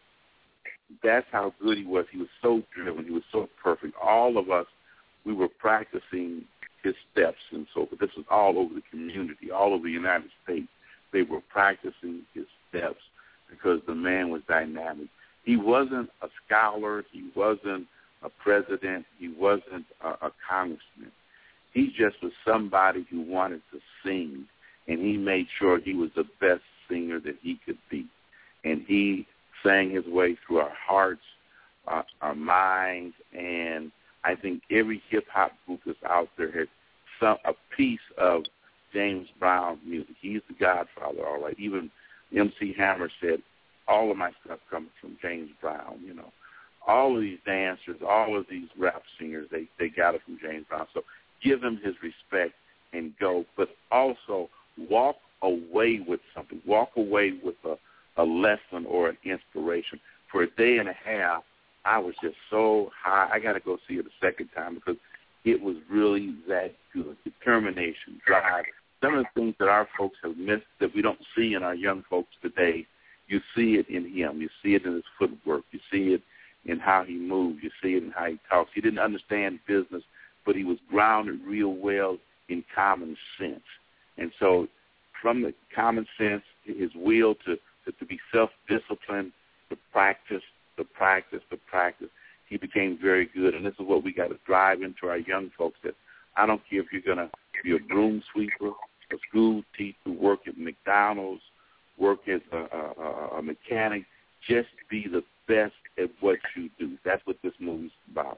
F: that's how good he was. He was so driven. He was so perfect. All of us, we were practicing his steps and so forth. This was all over the community, all over the United States. They were practicing his steps because the man was dynamic. He wasn't a scholar. He wasn't a president. He wasn't a, a congressman. He just was somebody who wanted to sing, and he made sure he was the best singer that he could be. And he sang his way through our hearts, uh, our minds, and I think every hip-hop group that's out there has some a piece of James Brown music. He's the godfather, all right. Even M C Hammer said, all of my stuff comes from James Brown, you know. All of these dancers, all of these rap singers, they, they got it from James Brown. So give him his respect and go, but also walk away with something. Walk away with a, a lesson or an inspiration. For a day and a half, I was just so high. I got to go see it a second time because it was really that good. Determination, drive. Some of the things that our folks have missed that we don't see in our young folks today, you see it in him. You see it in his footwork. You see it in how he moves. You see it in how he talks. He didn't understand business, but he was grounded real well in common sense. And so from the common sense, his will to, to, to be self-disciplined, to practice, to practice, to practice, he became very good. And this is what we got to drive into our young folks, that I don't care if you're going to be a broom sweeper, a school teacher, work at McDonald's, work as a, a, a mechanic, just be the best at what you do. That's what this movie's about.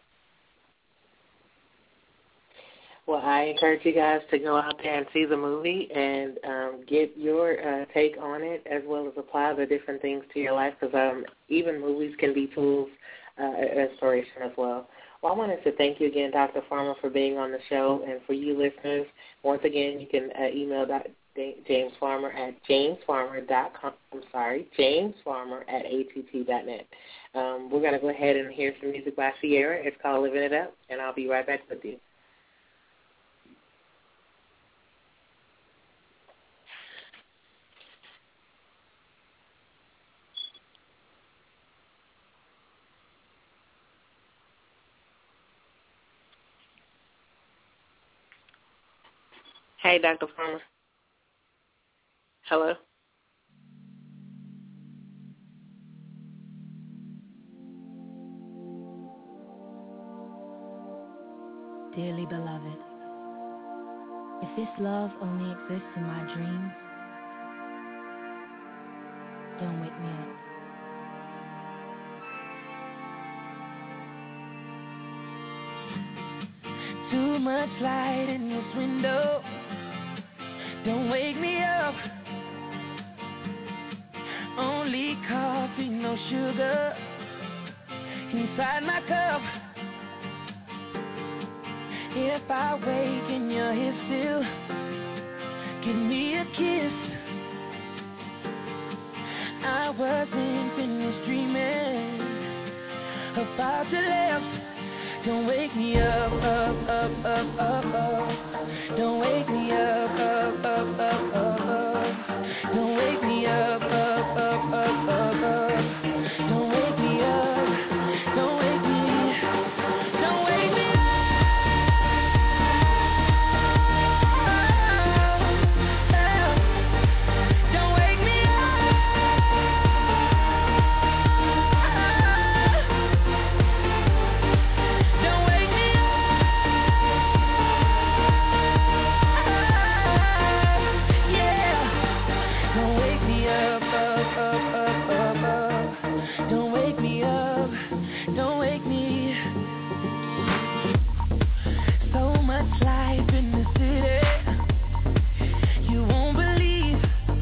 B: Well, I encourage you guys to go out there and see the movie and um, get your uh, take on it, as well as apply the different things to your life, because um, even movies can be tools, uh, inspiration as well. Well, I wanted to thank you again, Doctor Farmer, for being on the show, and for you listeners, once again, you can uh, email James Farmer at jamesfarmer dot com. I'm sorry, jamesfarmer at A T T dot net. Um, we're going to go ahead and hear some music by Sierra. It's called Living It Up, and I'll be right back with you. Hey, Doctor Farmer. Hello?
G: Dearly beloved, if this love only exists in my dreams, don't wake me up. Too much light in this window, don't wake me up. Only coffee, no sugar inside my cup. If I wake and you're here still, give me a kiss. I wasn't finished dreaming about your lips.
E: Don't wake me up, up, up, up, up, up. Don't wake me up, up, up, up, up, up. Don't wake me up, up, up, up, up, up. Don't wake me up, don't wake me, don't wake me up. Don't wake me up. Don't wake me up. Yeah. Don't wake me up, up, up, up, up, up. Don't wake me up. Don't wake me. So much life in the city, you won't believe.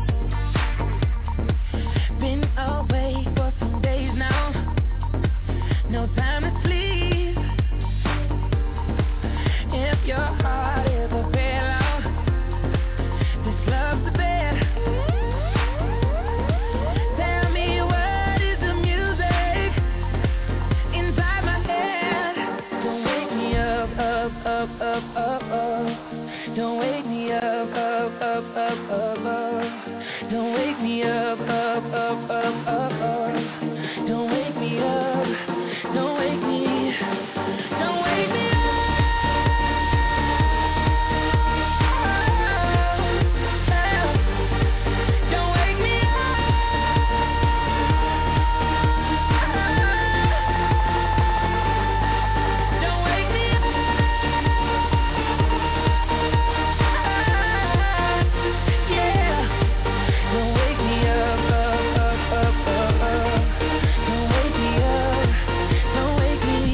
E: Been away for some days now, no time to sleep. If your heart is a bailout, this love's the best. Tell me what is the music inside my head. Don't wake me up, up, up, up, up, up. Don't wake me up, up, up, up, up, up. Don't wake me up, up, up, up, up, up. Don't wake me up, don't wake me, don't wake me up. Don't wake me up. Don't wake me up. Yeah. Don't wake me up, up, up, up, up, up. Don't wake me up, don't wake me.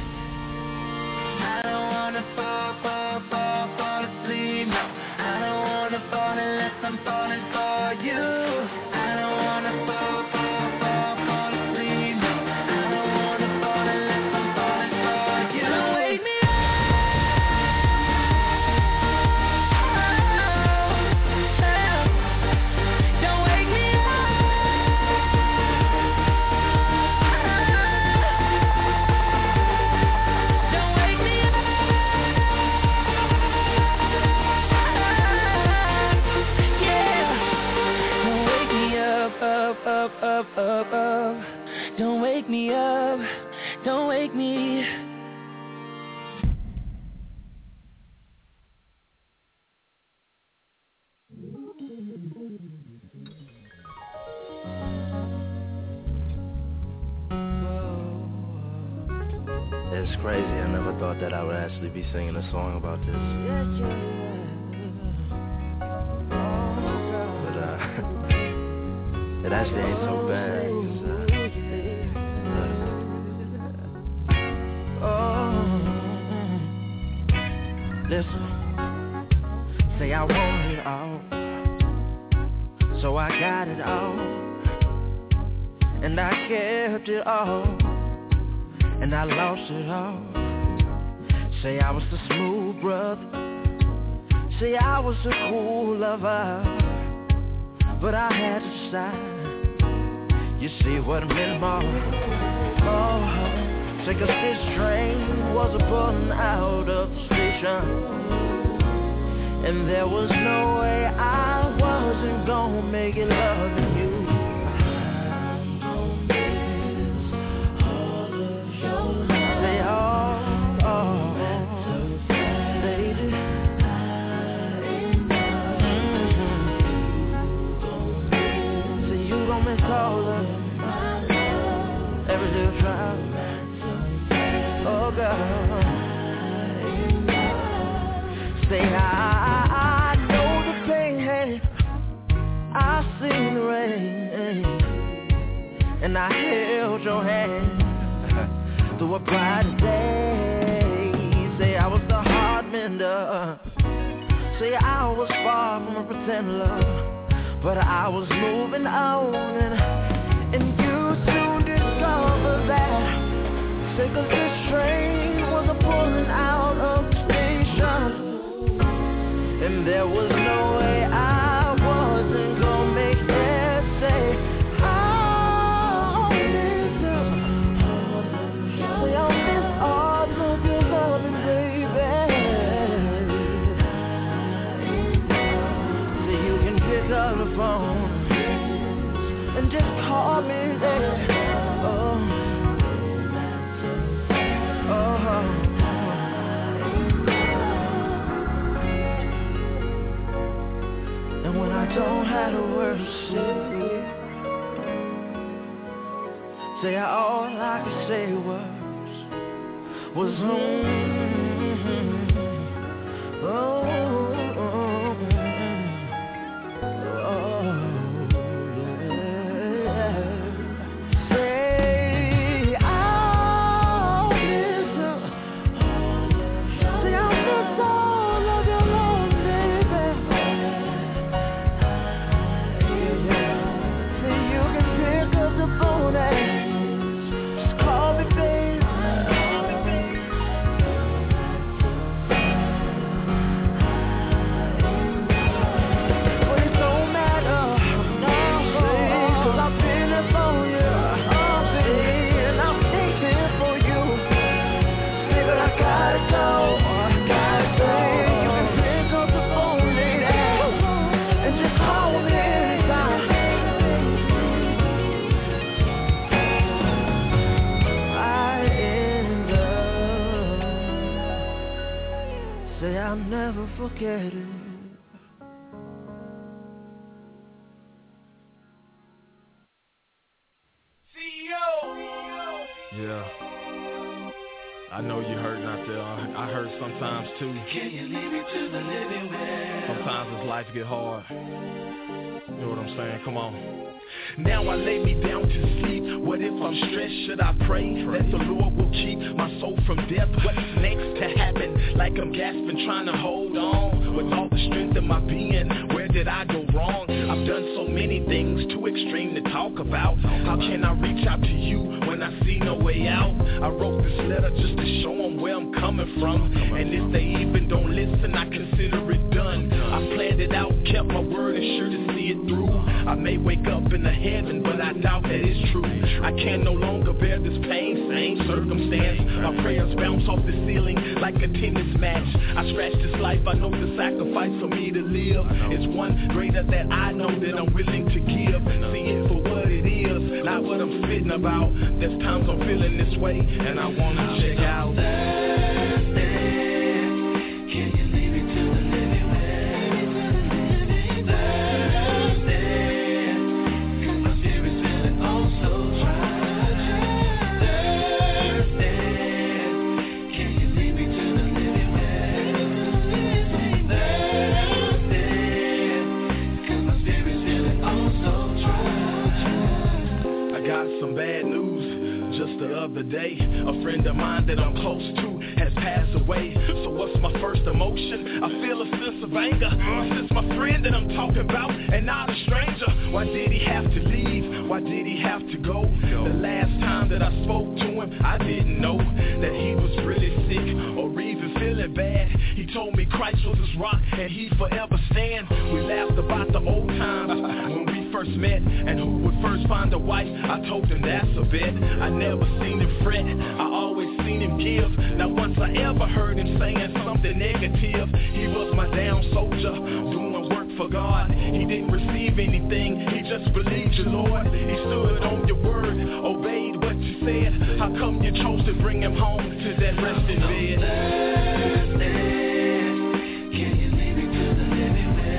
E: I don't wanna fall, fall, fall, fall asleep. No, I don't wanna fall unless I'm falling for you. I don't wanna fall, fall, fall, fall asleep. No, I don't wanna fall unless I'm falling for you. Don't wake me up. Don't wake me up. Don't wake me up. Yeah. Don't wake me up, up, up, up, up, up. Don't wake me up. Don't wake me.
J: It's crazy. I never thought that I would actually be singing a song about this. But uh, it actually ain't so bad. 'cause, uh, uh, listen, say I want it all, so I got it all, and I kept it all, and I lost it all. Say I was the smooth brother, say I was the cool lover, but I had to decide. You see what I meant more? Oh, say 'cause this train was a pulling out of the station, and there was no way I wasn't gonna make it loving you. Say oh, oh, lady. Mm-hmm. Say you gon' miss all of every little trial. Oh girl. Say I, I know the pain, I seen the rain, and I held your hand through a bright day. Say I was the hard mender, say I was far from a pretend love, but I was moving on, and, and you soon discovered that. Say 'cause this train was a pulling out of the station, and there was no way I wasn't gonna make it. Say I miss you, say I miss all of you. and just call me there. Oh, oh, and when I don't have a word to say, say all I could say was, was mm-hmm, oh. Forget it.
I: Yeah, I know you hurting out there. I hurt sometimes too.
E: Can you leave me to the living well?
I: Sometimes as life get hard. You know what I'm saying? Come on. Now I lay me down to sleep. What if I'm stressed? Should I pray that the Lord will keep my soul from death? What's next to happen? Like I'm gasping, trying to hold on with all the strength in my being. Where did I go wrong? I've done so many things too extreme to talk about. How can I reach out to you when I see no way out? I wrote this letter just to show them where I'm coming from. And if they even don't listen, I consider it done. I planned it out, kept my word, and sure to see it through. I may wake up in a heaven, but I doubt that it's true. I can no longer bear this pain, same circumstance. My prayers bounce off the ceiling like a tennis match. I scratch this life, I know the sacrifice for me to live is one greater that I know that I'm willing to give. See it for what it is, not what I'm spitting about. There's times I'm feeling this way, and I wanna check out.
E: Can you leave me to the living well?
I: Some bad news just the other day. A friend of mine that I'm close to has passed away. So what's my first emotion? I feel a sense of anger. Is this my friend that I'm talking about and not a stranger? Why did he have to leave? Why did he have to go? The last time that I spoke to him, I didn't know that he was really sick or even feeling bad. He told me Christ was his rock and he'd forever stand. We laughed about the old times when we first met and who would first find a wife. I told him that's a bet. I never seen him fret, I always seen him give. Now once I ever heard him saying something negative, he was my down soldier doing work for God. He didn't receive anything, he just believed you, Lord. He stood on your word, obeyed what you said. How come you chose to bring him home to that resting bed?
E: Can you leave me to the living well?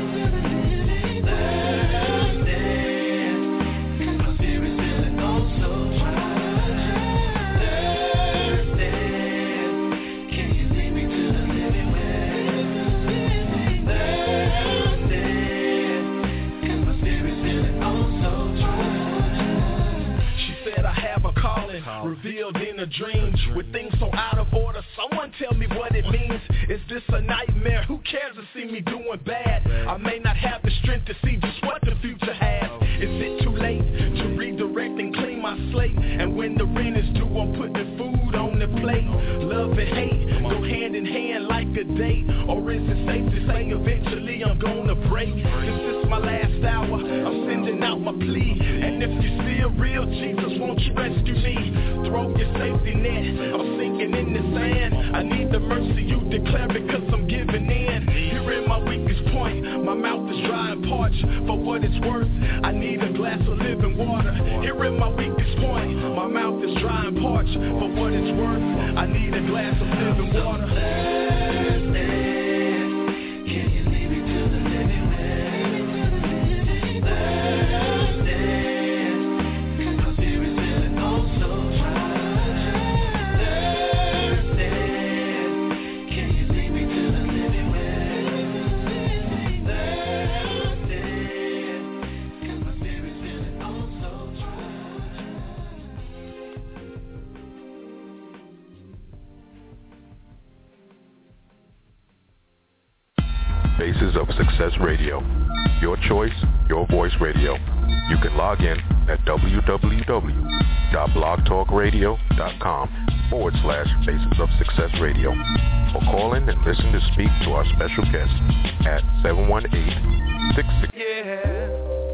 I: Revealed in a dream with things so out of order. Someone tell me what it means. Is this a nightmare? Who cares to see me doing bad? I may not have the strength to see just what the future has. Is it too late to redirect and clean my slate? And when the rent is due, I'm putting food on the plate. Love and hate go hand in hand like a date. Or is it safe to say eventually I'm gonna break? Since this my last hour, I'm sending out my plea. And if you see a real Jesus, won't you rescue me? Throw your safety net, I'm sinking in the sand. I need the mercy you declare because I'm giving in. You're in my weakest point, my mouth is dry and parched. For what it's worth, I need a glass of living
C: Faces of Success Radio. Your choice, your voice radio. You can log in at www.blogtalkradio.com forward slash Faces of Success Radio. Or call in and listen to speak to our special guest at seven one eight, six six six.
E: Yeah.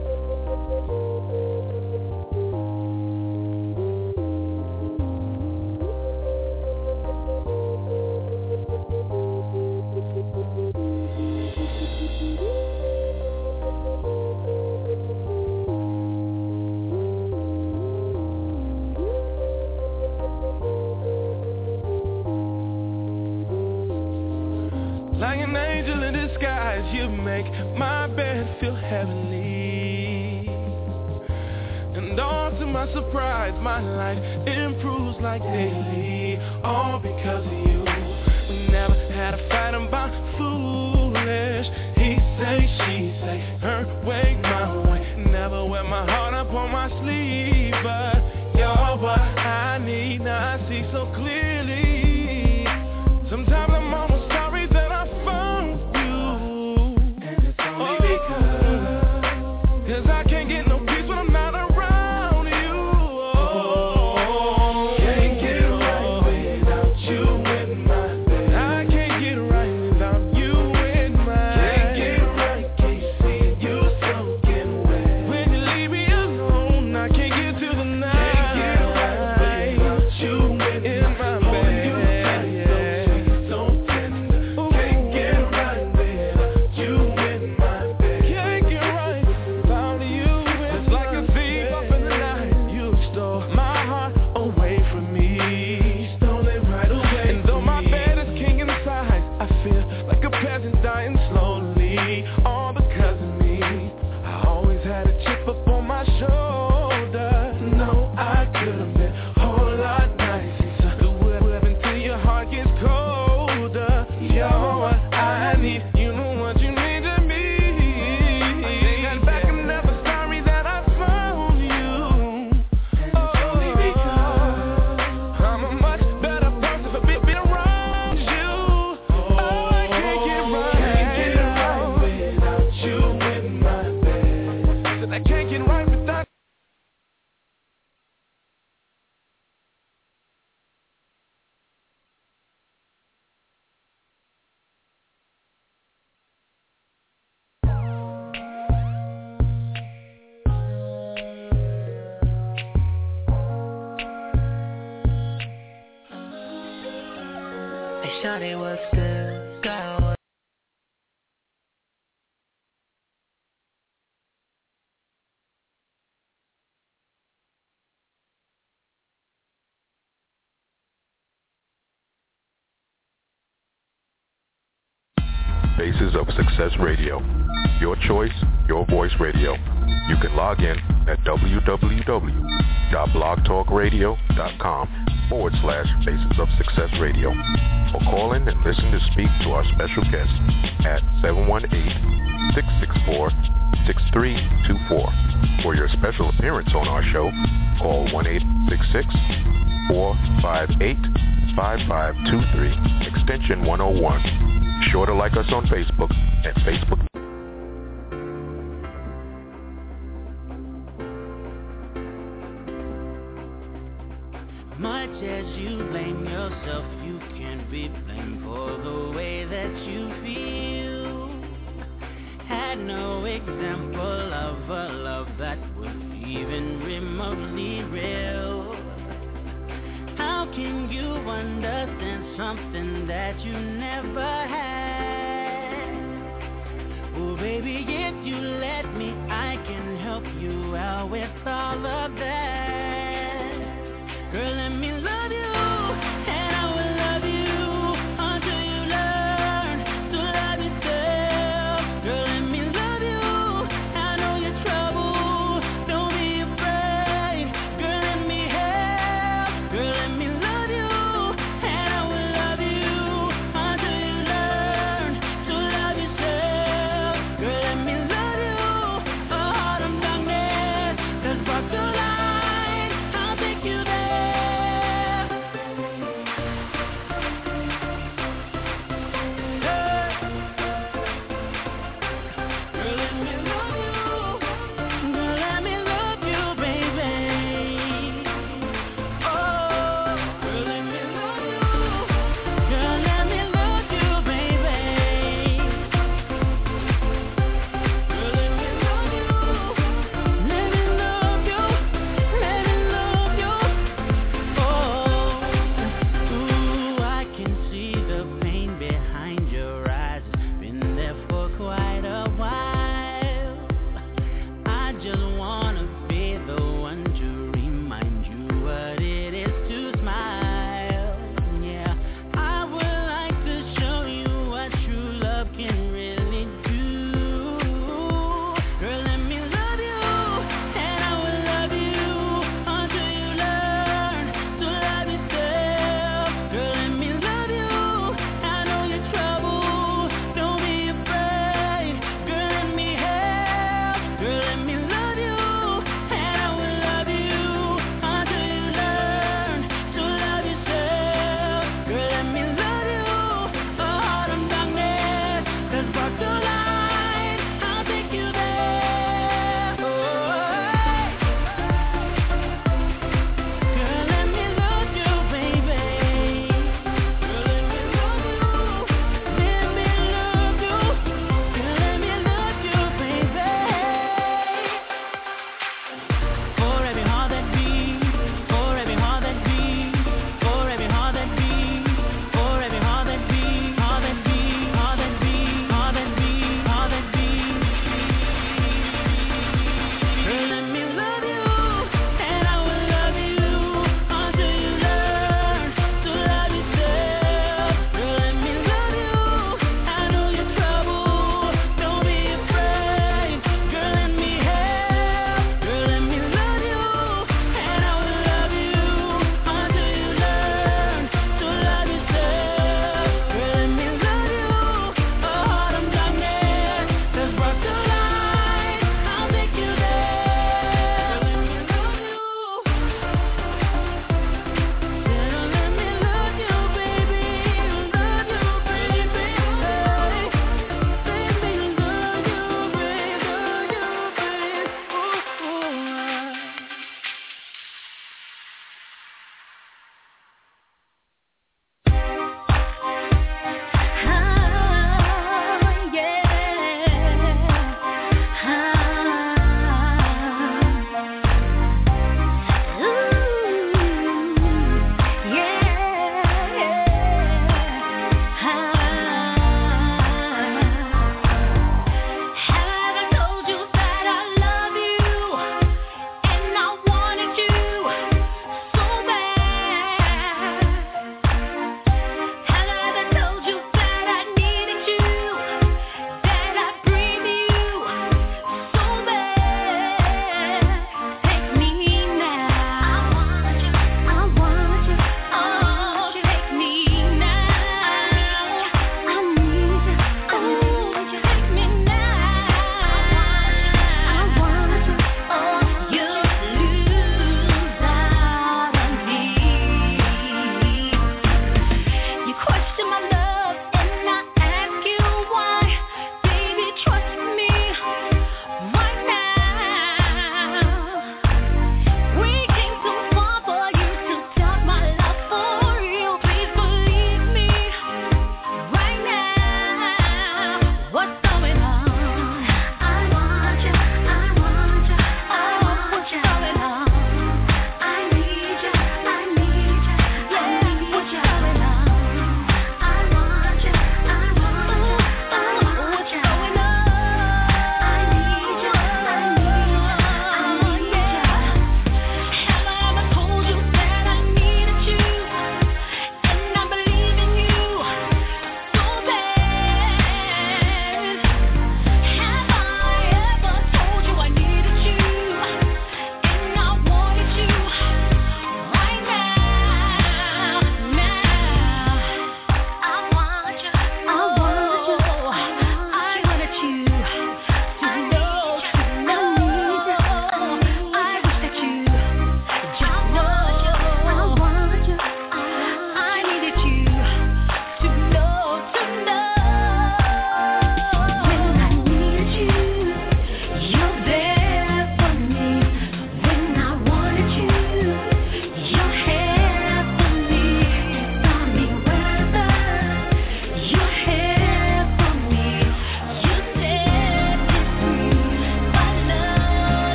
E: Like an angel in disguise, you make my bed feel heavenly. And all to my surprise, my life improves like daily. All because of you. We never had a fight about foolish. He say, she say, her way, my way. Never wear my heart up on my sleeve, but you're what I need. Now I see so clearly. Sometimes I'm almost sorry that I found you. And it's only because Cause I can't get no peace when I'm not around you. Oh, can't get right without you in my bed. I can't get right without you in my Can't get right, can't see you soaking wet. When you leave me alone, I can't get to the night. Can't get right without you in my bed. Dying slowly, all because of me. I always had a chip up on my shoulder. No, I could have been a whole lot nicer. Do whatever until your heart gets colder. You're what I need, you know what you mean to me. I take that back, I'm never sorry that I found you. Oh, only because I'm a much better person for being around you.
K: Shawty was good, girl.
C: Faces of Success Radio. Your choice, your voice radio. You can log in at www.blogtalkradio.com forward slash Faces of Success Radio. Or call in and listen to speak to our special guest at seven one eight, six six four, six three two four. For your special appearance on our show, call one eight six six, four five eight, five five two three, extension one oh one. Be sure to like us on Facebook at Facebook.
L: Much as you blame yourself, you can't be blamed for the way that you feel. Had no example of a love that was even remotely real. How can you understand something that you never had? Oh baby, if you let me, I can help you out with all of that. Girl, let me love you, and I will love you until you learn to love yourself. Girl, let me love you, I know your trouble, don't be afraid. Girl, let me help, girl, let me love you, and I will love you until you learn to love yourself. Girl, let me love you, a heart of darkness that's brought to light. I'll take you there. just wanna be the one to remind you what it is to smile. Yeah, I would like to show you what true love can really do. Girl, let me love you, and I will love you until you learn to love yourself. Girl, let me love you, I know your trouble, don't be afraid. Girl, let me help. Girl, let me love you,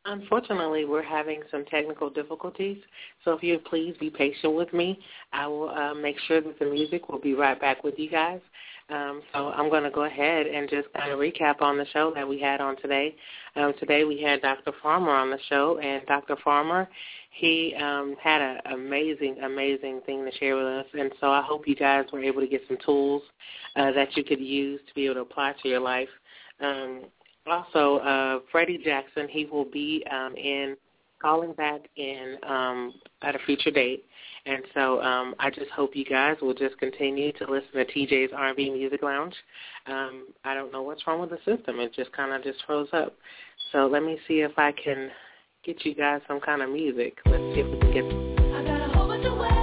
B: Unfortunately, we're having some technical difficulties, so if you please be patient with me, I will uh, make sure that the music will be right back with you guys. Um, so I'm going to go ahead and just kind of recap on the show that we had on today. Um, today we had Doctor Farmer on the show, and Doctor Farmer, he um, had an amazing, amazing thing to share with us, and so I hope you guys were able to get some tools uh, that you could use to be able to apply to your life. Um, also, uh, Freddie Jackson, he will be um, in calling back in um, at a future date. And so um, I just hope you guys will just continue to listen to T J's R and B Music Lounge. Um, I don't know what's wrong with the system. It just kind of just froze up. So let me see if I can get you guys some kind of music. Let's see if we can get
G: I got a whole bunch of ways.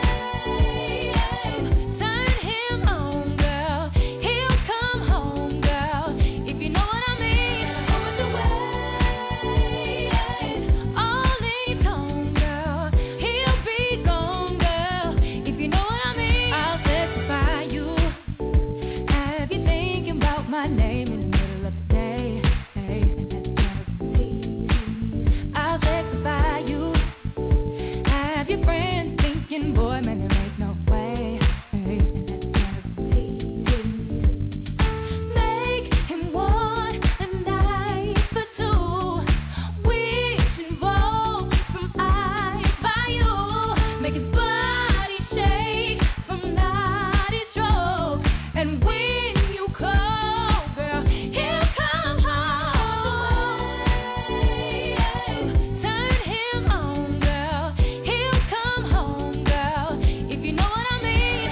G: Turn him on, girl. He'll come home, girl. If you know what I mean. A whole bunch of ways. All leave home, girl. He'll be gone, girl. If you know what I mean. I'll satisfy you. Have you thinking about my name in the middle of the day? Hey, I'll satisfy you. Have your friends thinking, boy, man, there ain't no way. Make him want a night for two. Wishing balls from eyes by you. Make his body shake from naughty stroke. And when you call, girl, he'll come home. Turn him on, girl. He'll come home, girl. If you know what I mean.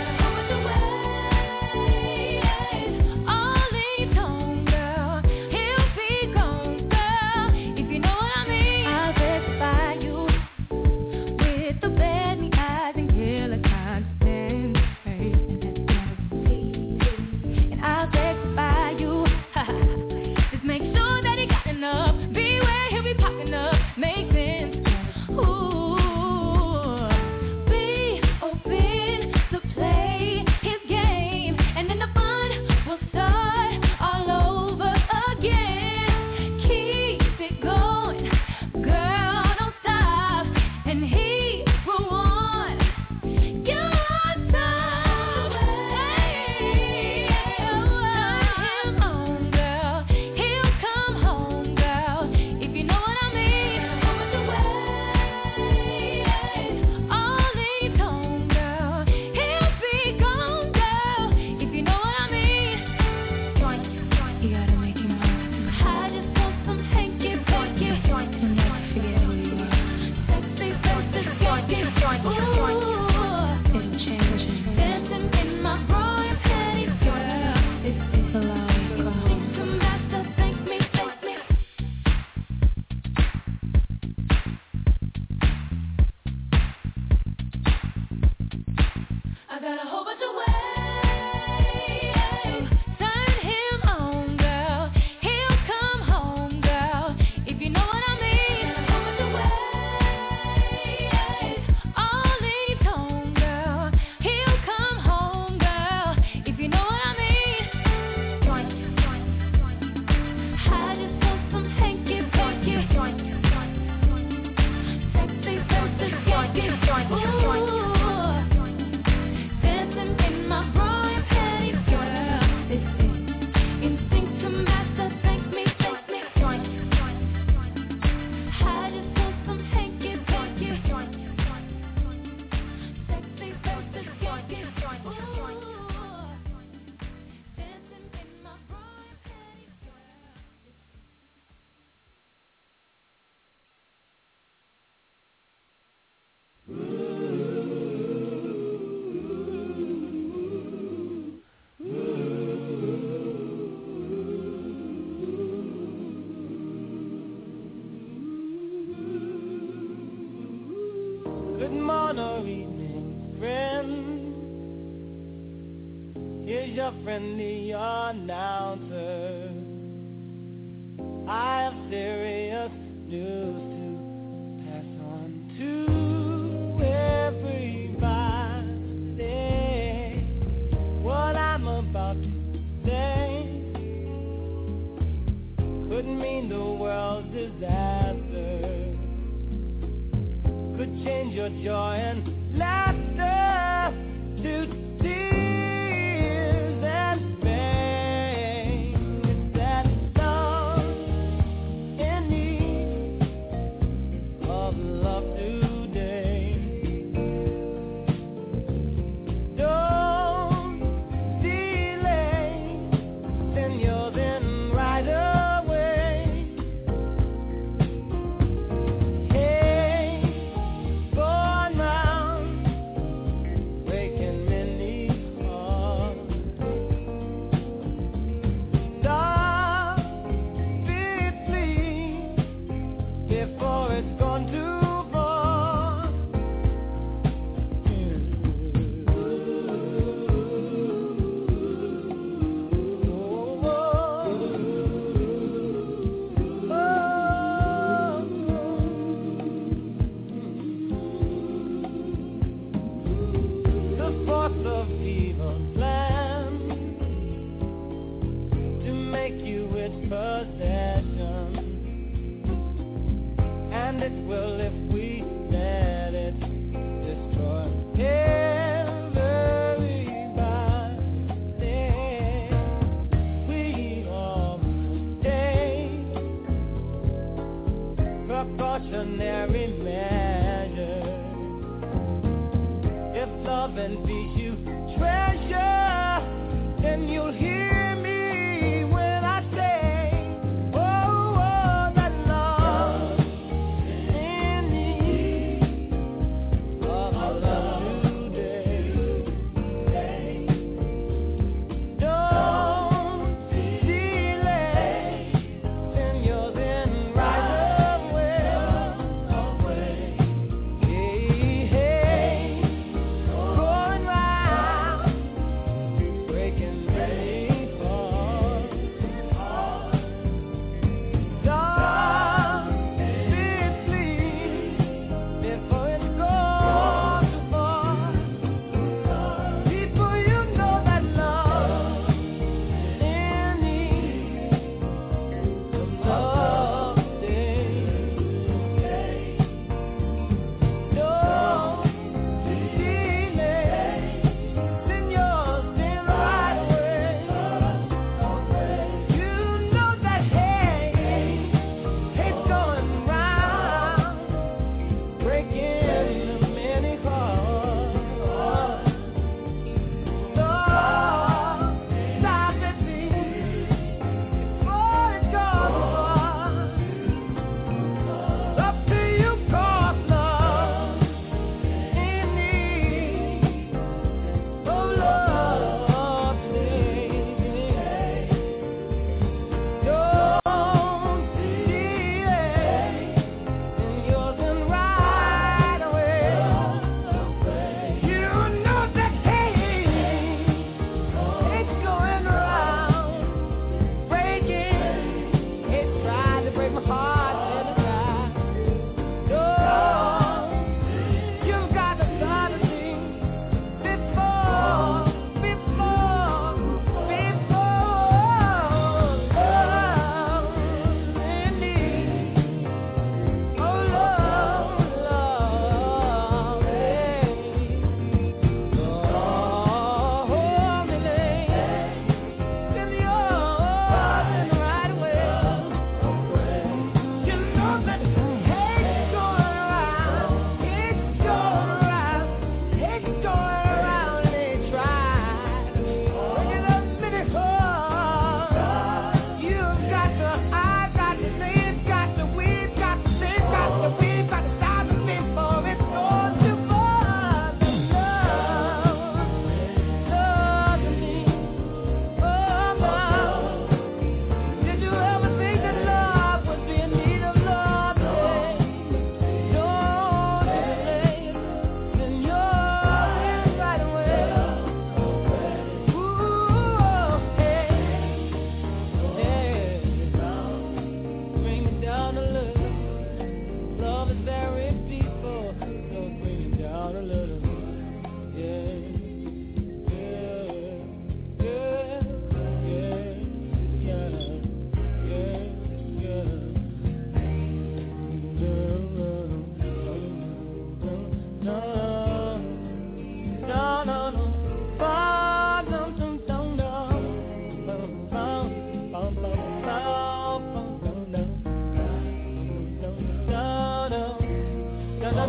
G: All leave home, girl. He'll be gone, girl. If you know what I mean. I'll satisfy you with the bad eyes and killer constant. And I'll satisfy you. Just make sure that he got enough. Beware, he'll be popping up. Make sense. Ooh, be open to play his game, and then the fun will start all over again. Keep it going, girl, don't stop, and he will want your time. Hey, turn him on, girl. He'll come home, girl. If you know what I mean. All leave home, girl. He'll be gone, girl. If you know what I mean. You gotta make him move. I just want some hanky panky. You'll never forget who you are. Sexy versus skanky. Ooh, it'll change. Dancing in my bra and panties, girl. It's it's a long call. Come back to thank me, thank me. I got a whole bunch of ways. Turn him on, girl. He'll come home, girl. If you know what I mean. A whole bunch of ways. All leave home, girl. He'll come home, girl. If you know what I mean. I just want some hanky panky. Sexy versus skanky. Ooh. Dancing in my bra and panties, girl. This is instinct to master. Thank me, thank me. I just want some hanky panky. Sexy versus skanky. Ooh. Dancing in my bra and panties, girl.
E: Good morning or evening, friend. Here's your friendly announcer. I have serious news to pass on to everybody. What I'm about to say could mean the world's disaster, could change your joy and laughter to tears and pain. It's that love in need of love today. Don't delay, send yours in right away. Hey, going round, waking many hearts. Stop it, please, before it's gone too far. The force of evil plans to make you its possession, and it will if we let it destroy everybody. We all must take precautionary measures. If love and peace you treasure, then you'll hear me when I say, oh, oh, that love in need of love today. Don't delay, send yours in right away. Hey, hey, going right.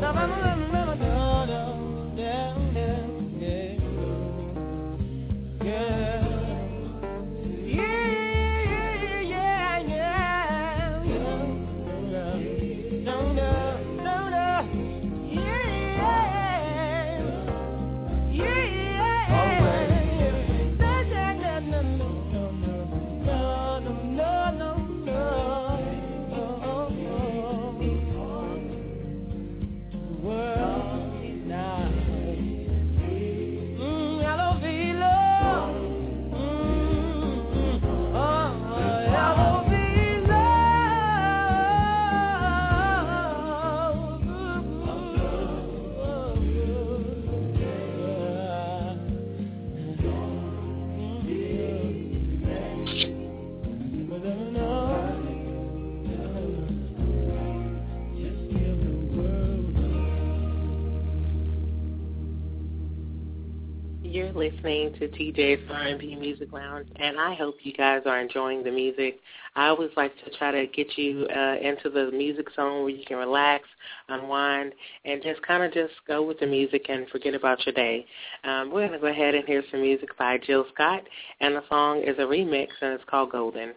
B: You're listening to T J's R and B Music Lounge, and I hope you guys are enjoying the music. I always like to try to get you uh, into the music zone where you can relax, unwind, and just kind of just go with the music and forget about your day. Um, we're going to go ahead and hear some music by Jill Scott, and the song is a remix, and it's called Golden.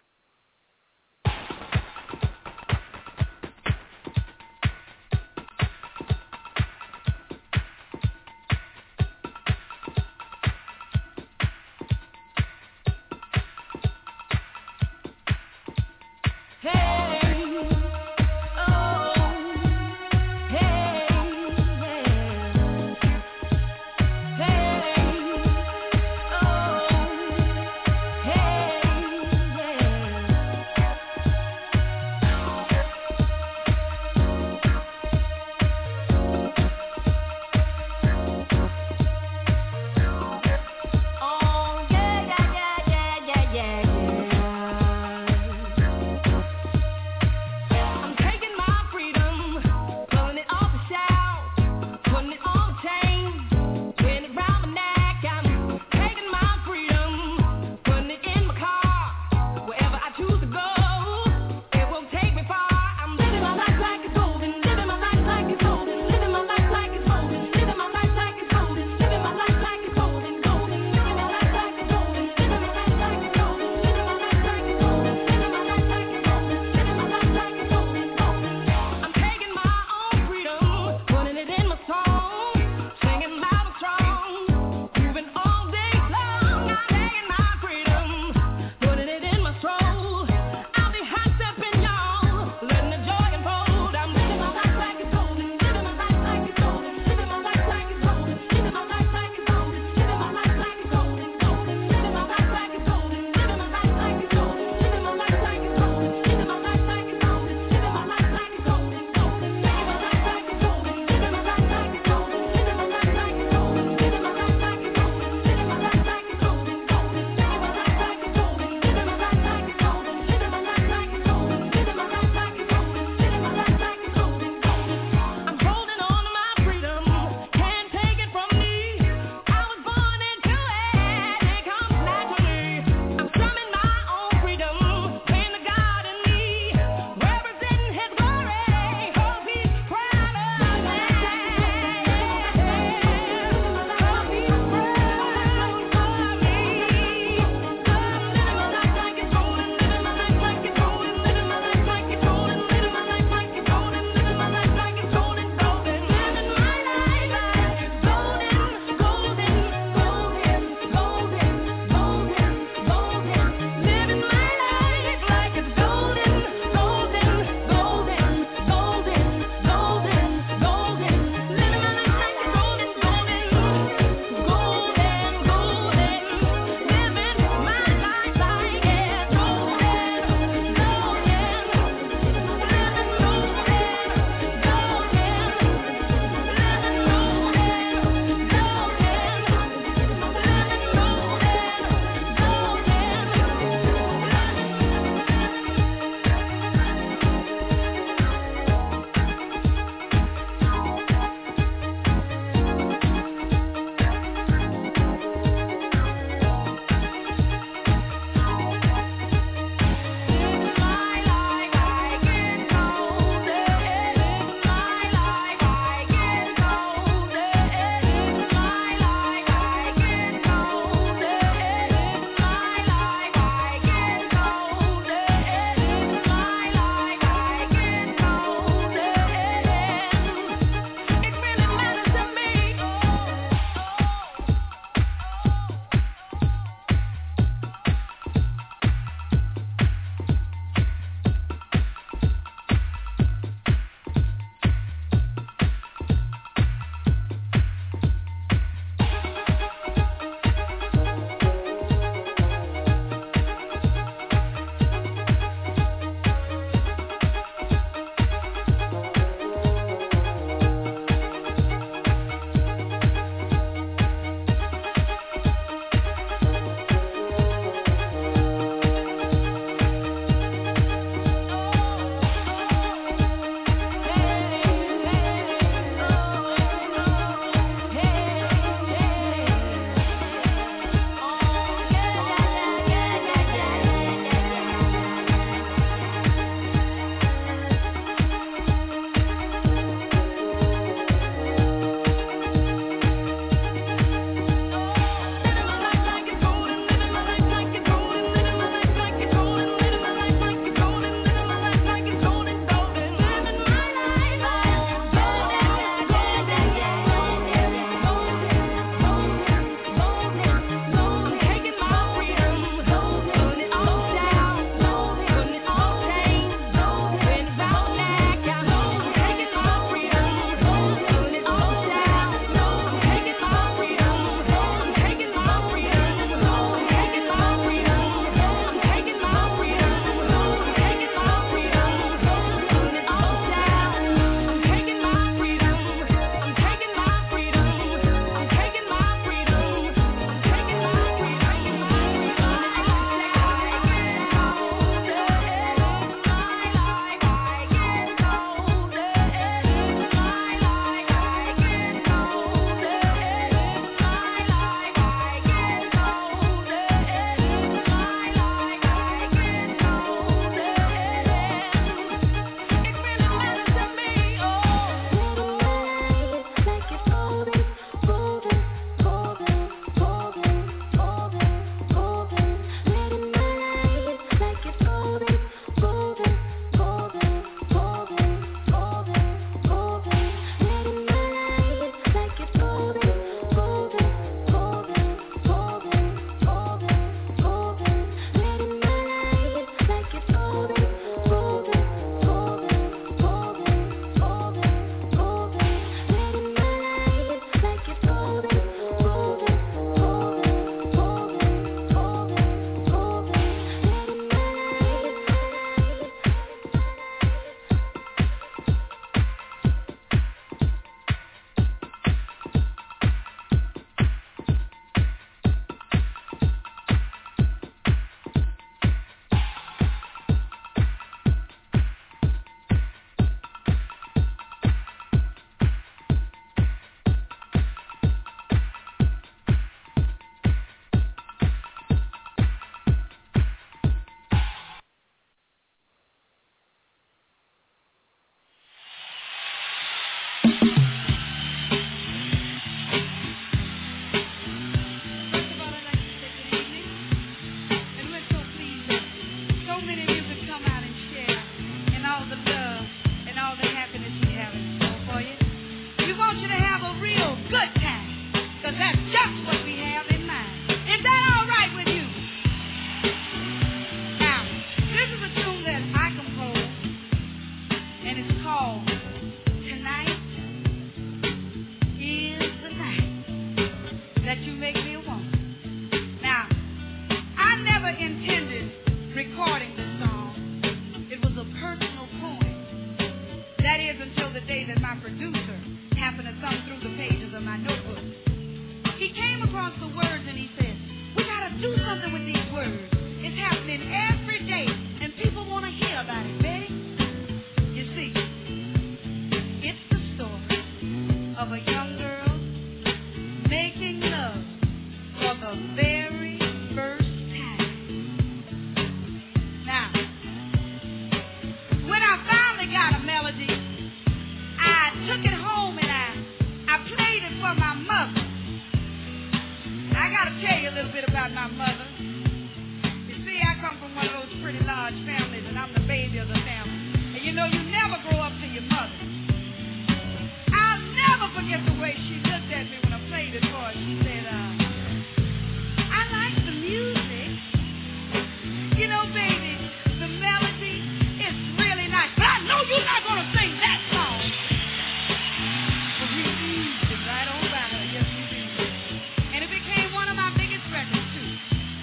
M: my mother. You see, I come from one of those pretty large families, and I'm the baby of the family. And you know, you never grow up to your mother. I'll never forget the way she looked at me when I played it for her. She said, uh, I like the music. You know, baby, the melody is really nice. But I know you're not going to sing that song. But we eased it right on by her. Yes, we did. And it became one of my biggest records, too.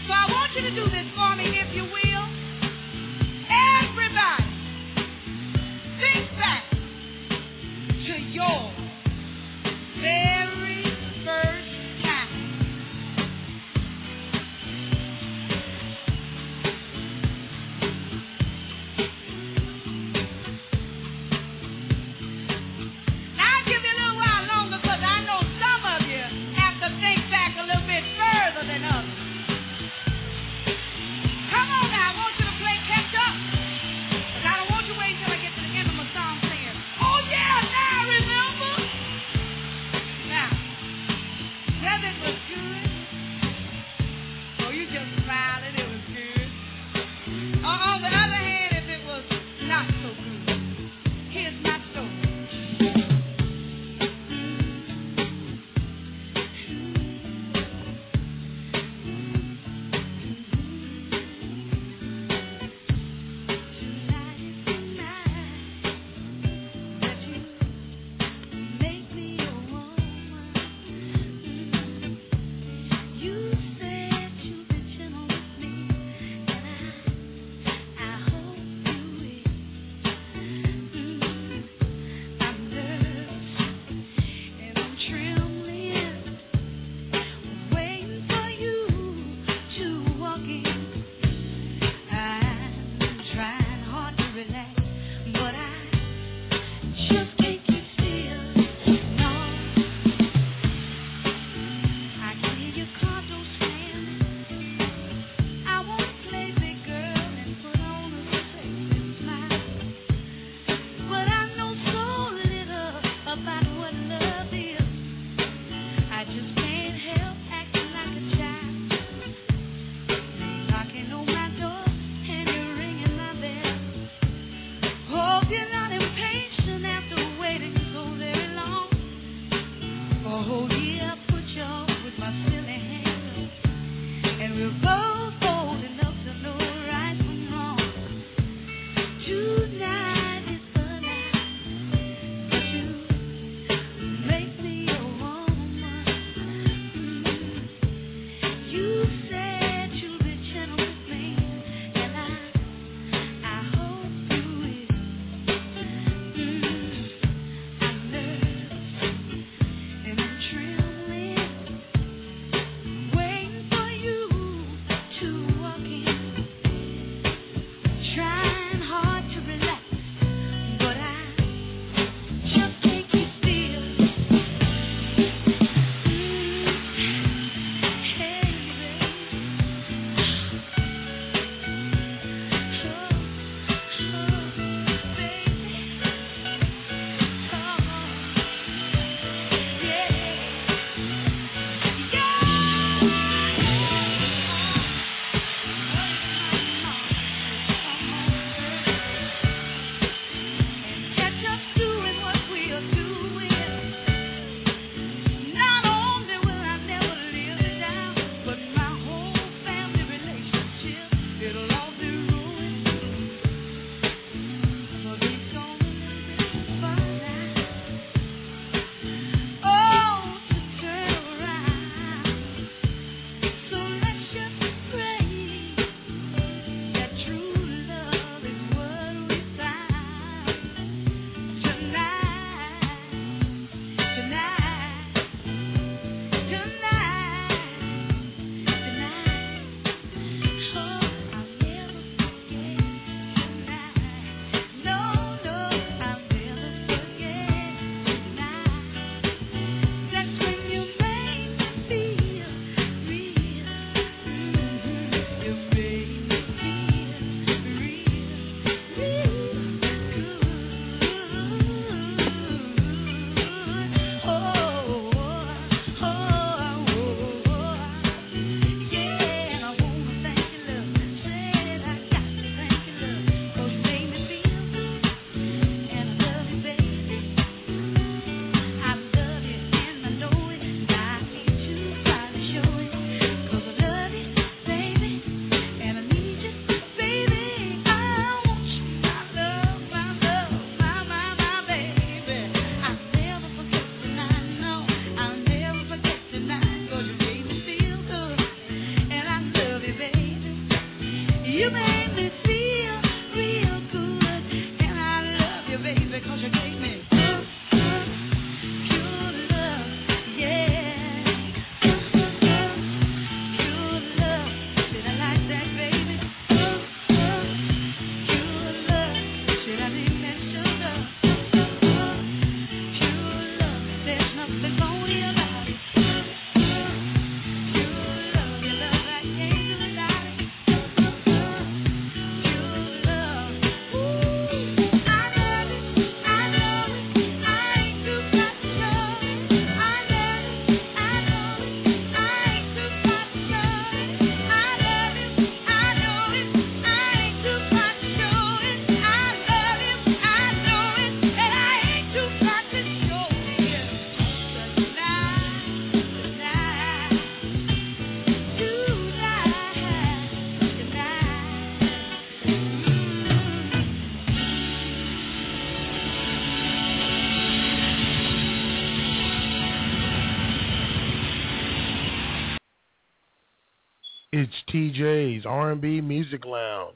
H: It's T J's R and B Music Lounge.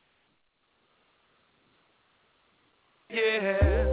E: Yeah.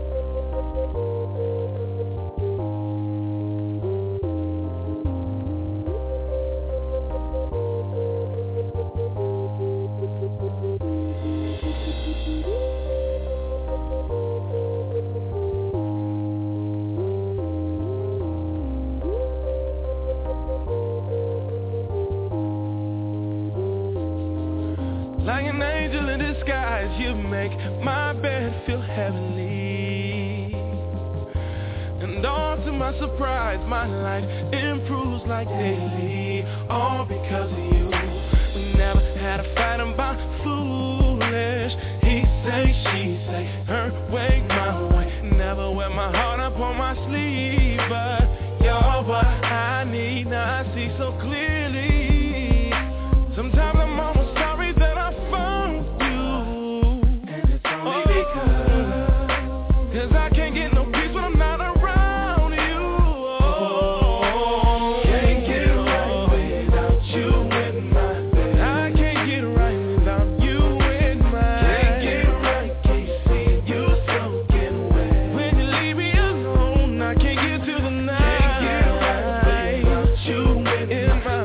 E: Like an angel in disguise, you make my bed feel heavenly. And all to my surprise, my life improves like daily. All because of you. We never had a fight about foolish. He say, she say, her way, my way. Never wear my heart up on my sleeve, but you're what I need. Now I see so clearly. Sometimes I'm almost sorry that I found you. And it's only because Cause I can't get no peace when I'm not around you. Oh, can't get right without you in my bed. I can't get right without you in my Can't get right, keep seeing you soaking wet. When you leave me alone, I can't get to the night. Can't get right without you in my bed.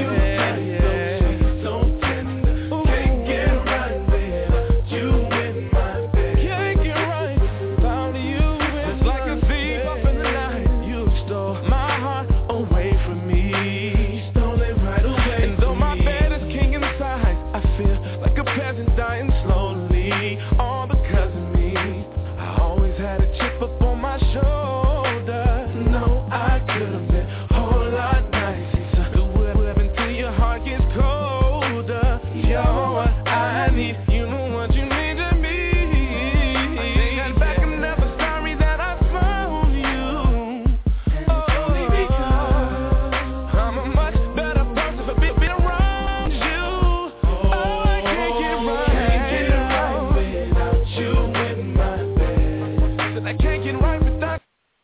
E: Dying slowly, all because of me. I always had a chip up on my shoulder. No, I could have been a whole lot nicer. Do whatever until your heart gets colder. You're what I need, you know what you mean to me. I take that back, I'm never sorry that I found you. And it's only because I'm a much better person for being around you. Oh, I can't get right. I can't get right without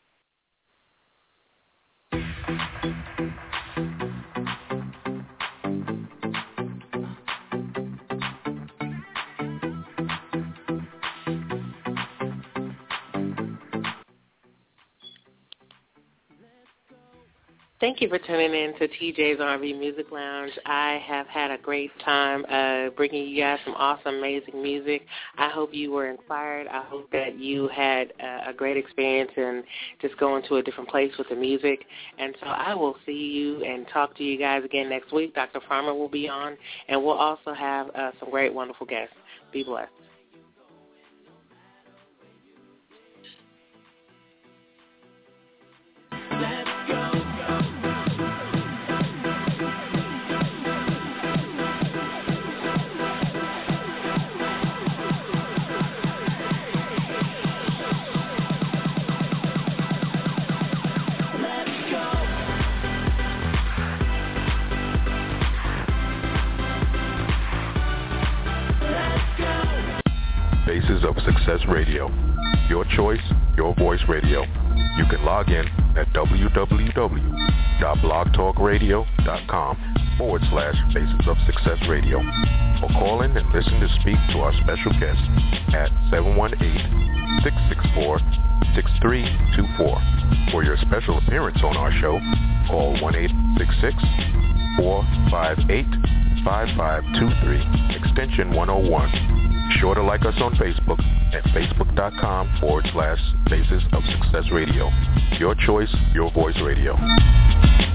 B: Thank you for tuning in to T J's R and B Music Lounge. I have had a great time uh, bringing you guys some awesome, amazing music. I hope you were inspired. I hope that you had uh, a great experience and just going to a different place with the music. And so I will see you and talk to you guys again next week. Doctor Farmer will be on, and we'll also have uh, some great, wonderful guests. Be blessed.
E: Let's go.
C: Faces of Success Radio. Your choice, your voice radio. You can log in at www.blogtalkradio.com forward slash Faces of Success Radio. Or call in and listen to speak to our special guest at seven one eight, six six four, six three two four. For your special appearance on our show, call one eight six six, four five eight, five five two three, extension one oh one. Be sure to like us on Facebook at facebook.com forward slash Faces of Success Radio. Your choice, your voice radio.